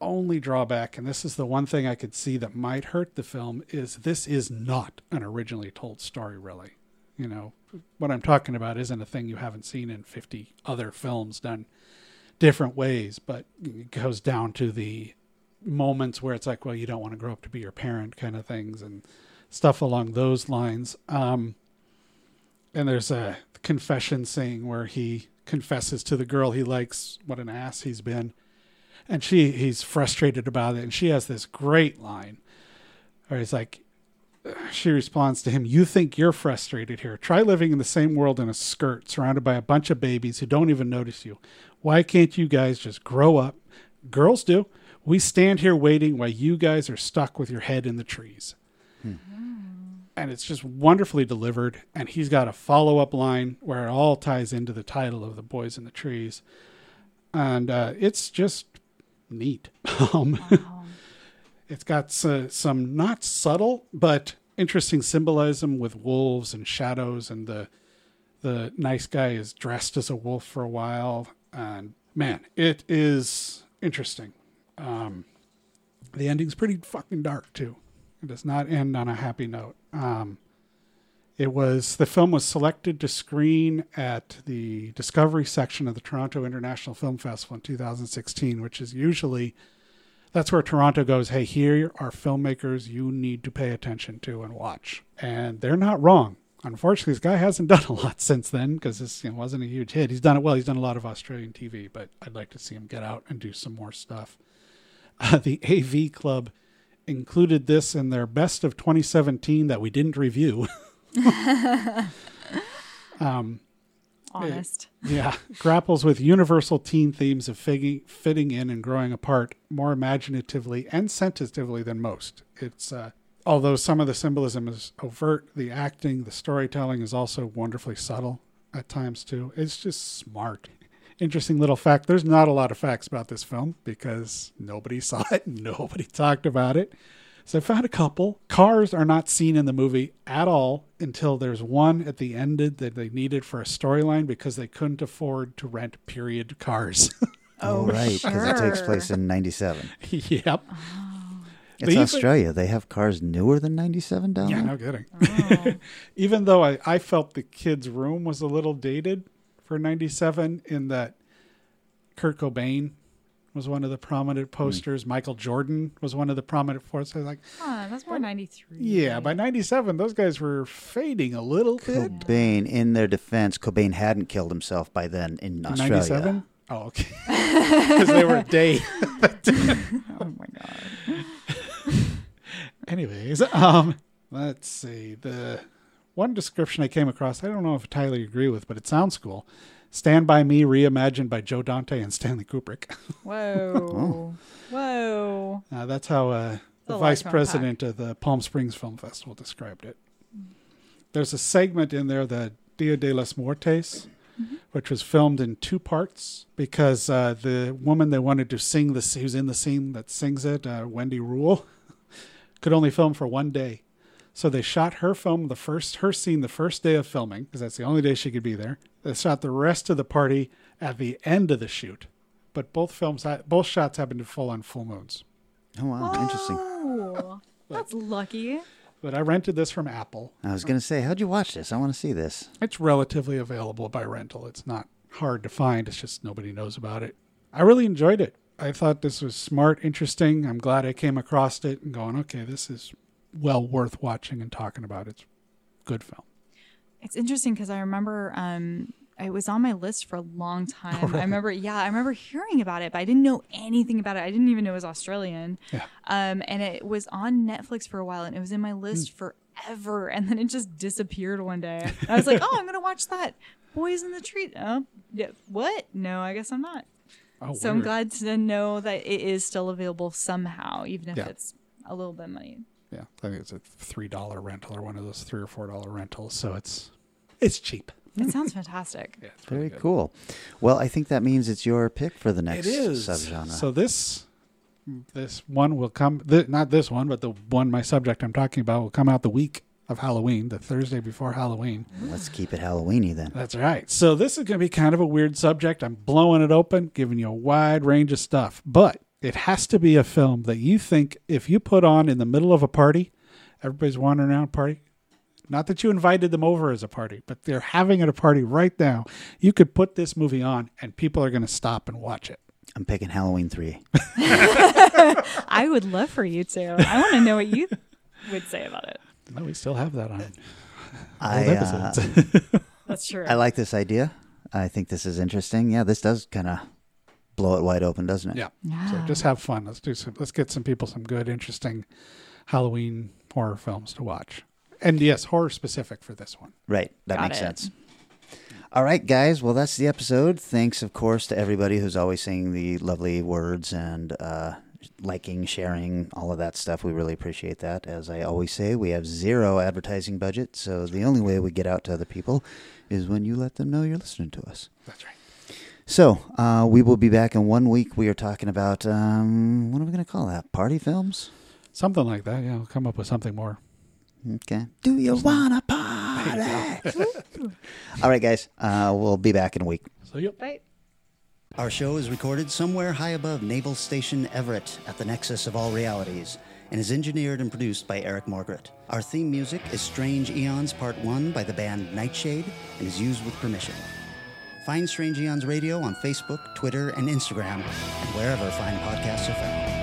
only drawback, and this is the one thing I could see that might hurt the film, is this is not an originally told story, really. You know, what I'm talking about isn't a thing you haven't seen in fifty other films done different ways, but it goes down to the moments where it's like, well, you don't want to grow up to be your parent kind of things and stuff along those lines. Um, and there's a confession scene where he confesses to the girl he likes what an ass he's been. And she he's frustrated about it. And she has this great line where he's like, she responds to him, "You think you're frustrated here. Try living in the same world in a skirt surrounded by a bunch of babies who don't even notice you. Why can't you guys just grow up? Girls do. We stand here waiting while you guys are stuck with your head in the trees." Hmm. And it's just wonderfully delivered. And he's got a follow-up line where it all ties into the title of The Boys in the Trees. And uh, it's just neat. Um, wow. It's got uh, some not subtle, but interesting symbolism with wolves and shadows. And the the nice guy is dressed as a wolf for a while. And man, it is interesting. Um, the ending's pretty fucking dark too. It does not end on a happy note. Um, it was, the film was selected to screen at the Discovery section of the Toronto International Film Festival in two thousand sixteen, which is usually, that's where Toronto goes, hey, here are filmmakers you need to pay attention to and watch. And they're not wrong. Unfortunately, this guy hasn't done a lot since then because this, you know, wasn't a huge hit. He's done it well. He's done a lot of Australian T V, but I'd like to see him get out and do some more stuff. Uh, the A V Club included this in their best of twenty seventeen that we didn't review. um, Honest. It, yeah. Grapples with universal teen themes of fitting, fitting in and growing apart more imaginatively and sensitively than most. It's, uh, although some of the symbolism is overt, the acting, the storytelling is also wonderfully subtle at times too. It's just smart. Interesting little fact. There's not a lot of facts about this film because nobody saw it. Nobody talked about it. So I found a couple. Cars are not seen in the movie at all until there's one at the end that they needed for a storyline because they couldn't afford to rent period cars. Oh, right. Because sure. it takes place in ninety-seven. Yep. Oh. It's Even, Australia. They have cars newer than ninety-seven down yeah, there? no kidding. Oh. Even though I, I felt the kid's room was a little dated for ninety-seven in that Kurt Cobain was one of the prominent posters. Mm. Michael Jordan was one of the prominent posters. I was like, huh, that's more ninety-three. Yeah, by ninety-seven, those guys were fading a little bit. Cobain, in their defense, Cobain hadn't killed himself by then in Australia. ninety-seven? Oh, okay. Because they were a day. Oh, my God. Anyways, um, let's see. The one description I came across, I don't know if I entirely agree with, but it sounds cool. Stand By Me, reimagined by Joe Dante and Stanley Kubrick. Whoa. Whoa. Uh, that's how uh, the vice president of the Palm Springs Film Festival described it. There's a segment in there, the Dia de los Muertes, mm-hmm. which was filmed in two parts because uh, the woman they wanted to sing, the, who's in the scene that sings it, uh, Wendy Rule, could only film for one day. So they shot her film, the first her scene, the first day of filming, because that's the only day she could be there. They shot the rest of the party at the end of the shoot. But both films, both shots happened to fall on full moons. Oh, wow. Oh, Interesting. That's lucky. But I rented this from Apple. I was going to say, how'd you watch this? I want to see this. It's relatively available by rental. It's not hard to find. It's just nobody knows about it. I really enjoyed it. I thought this was smart, interesting. I'm glad I came across it and going, okay, this is well worth watching and talking about. It's a good film. It's interesting because I remember um, it was on my list for a long time. Oh, really? I remember, yeah, I remember hearing about it, but I didn't know anything about it. I didn't even know it was Australian. Yeah. Um, and it was on Netflix for a while, and it was in my list mm. forever. And then it just disappeared one day. I was like, oh, I'm going to watch that. Boys in the Trees. Oh, yeah. What? No, I guess I'm not. Oh, so weird. I'm glad to know that it is still available somehow, even if yeah. it's a little bit of money. Yeah, I think it's a three dollar rental or one of those three or four dollar rentals. So it's it's cheap. It sounds fantastic. Yeah, it's Very really cool. Well, I think that means it's your pick for the next it is. subgenre. So this this one will come, th- not this one, but the one, my subject I'm talking about, will come out the week of Halloween, the Thursday before Halloween. Let's keep it Halloweeny then. That's right. So this is going to be kind of a weird subject. I'm blowing it open, giving you a wide range of stuff. But It has to be a film that you think if you put on in the middle of a party, everybody's wandering around party. Not that you invited them over as a party, but they're having at a party right now. You could put this movie on and people are going to stop and watch it. I'm picking Halloween three. I would love for you to. I want to know what you would say about it. No, we still have that on. I, old uh, episodes. That's true. I like this idea. I think this is interesting. Yeah, this does kind of blow it wide open, doesn't it? Yeah. So just have fun. Let's do some. Let's get some people some good, interesting Halloween horror films to watch. And yes, horror specific for this one. Right. That Got makes it. sense. All right, guys. Well, that's the episode. Thanks, of course, to everybody who's always saying the lovely words and uh, liking, sharing, all of that stuff. We really appreciate that. As I always say, we have zero advertising budget, so the only way we get out to other people is when you let them know you're listening to us. That's right. So uh, we will be back in one week. We are talking about, um, what are we going to call that? Party films? Something like that. Yeah, I'll come up with something more. Okay. Do you want to party? All right, guys. Uh, we'll be back in a week. So, yep. Bye. Our show is recorded somewhere high above Naval Station Everett at the nexus of all realities and is engineered and produced by Eric Margaret. Our theme music is Strange Eons Part one by the band Nightshade and is used with permission. Find Strange Eons Radio on Facebook, Twitter, and Instagram, and wherever fine podcasts are found.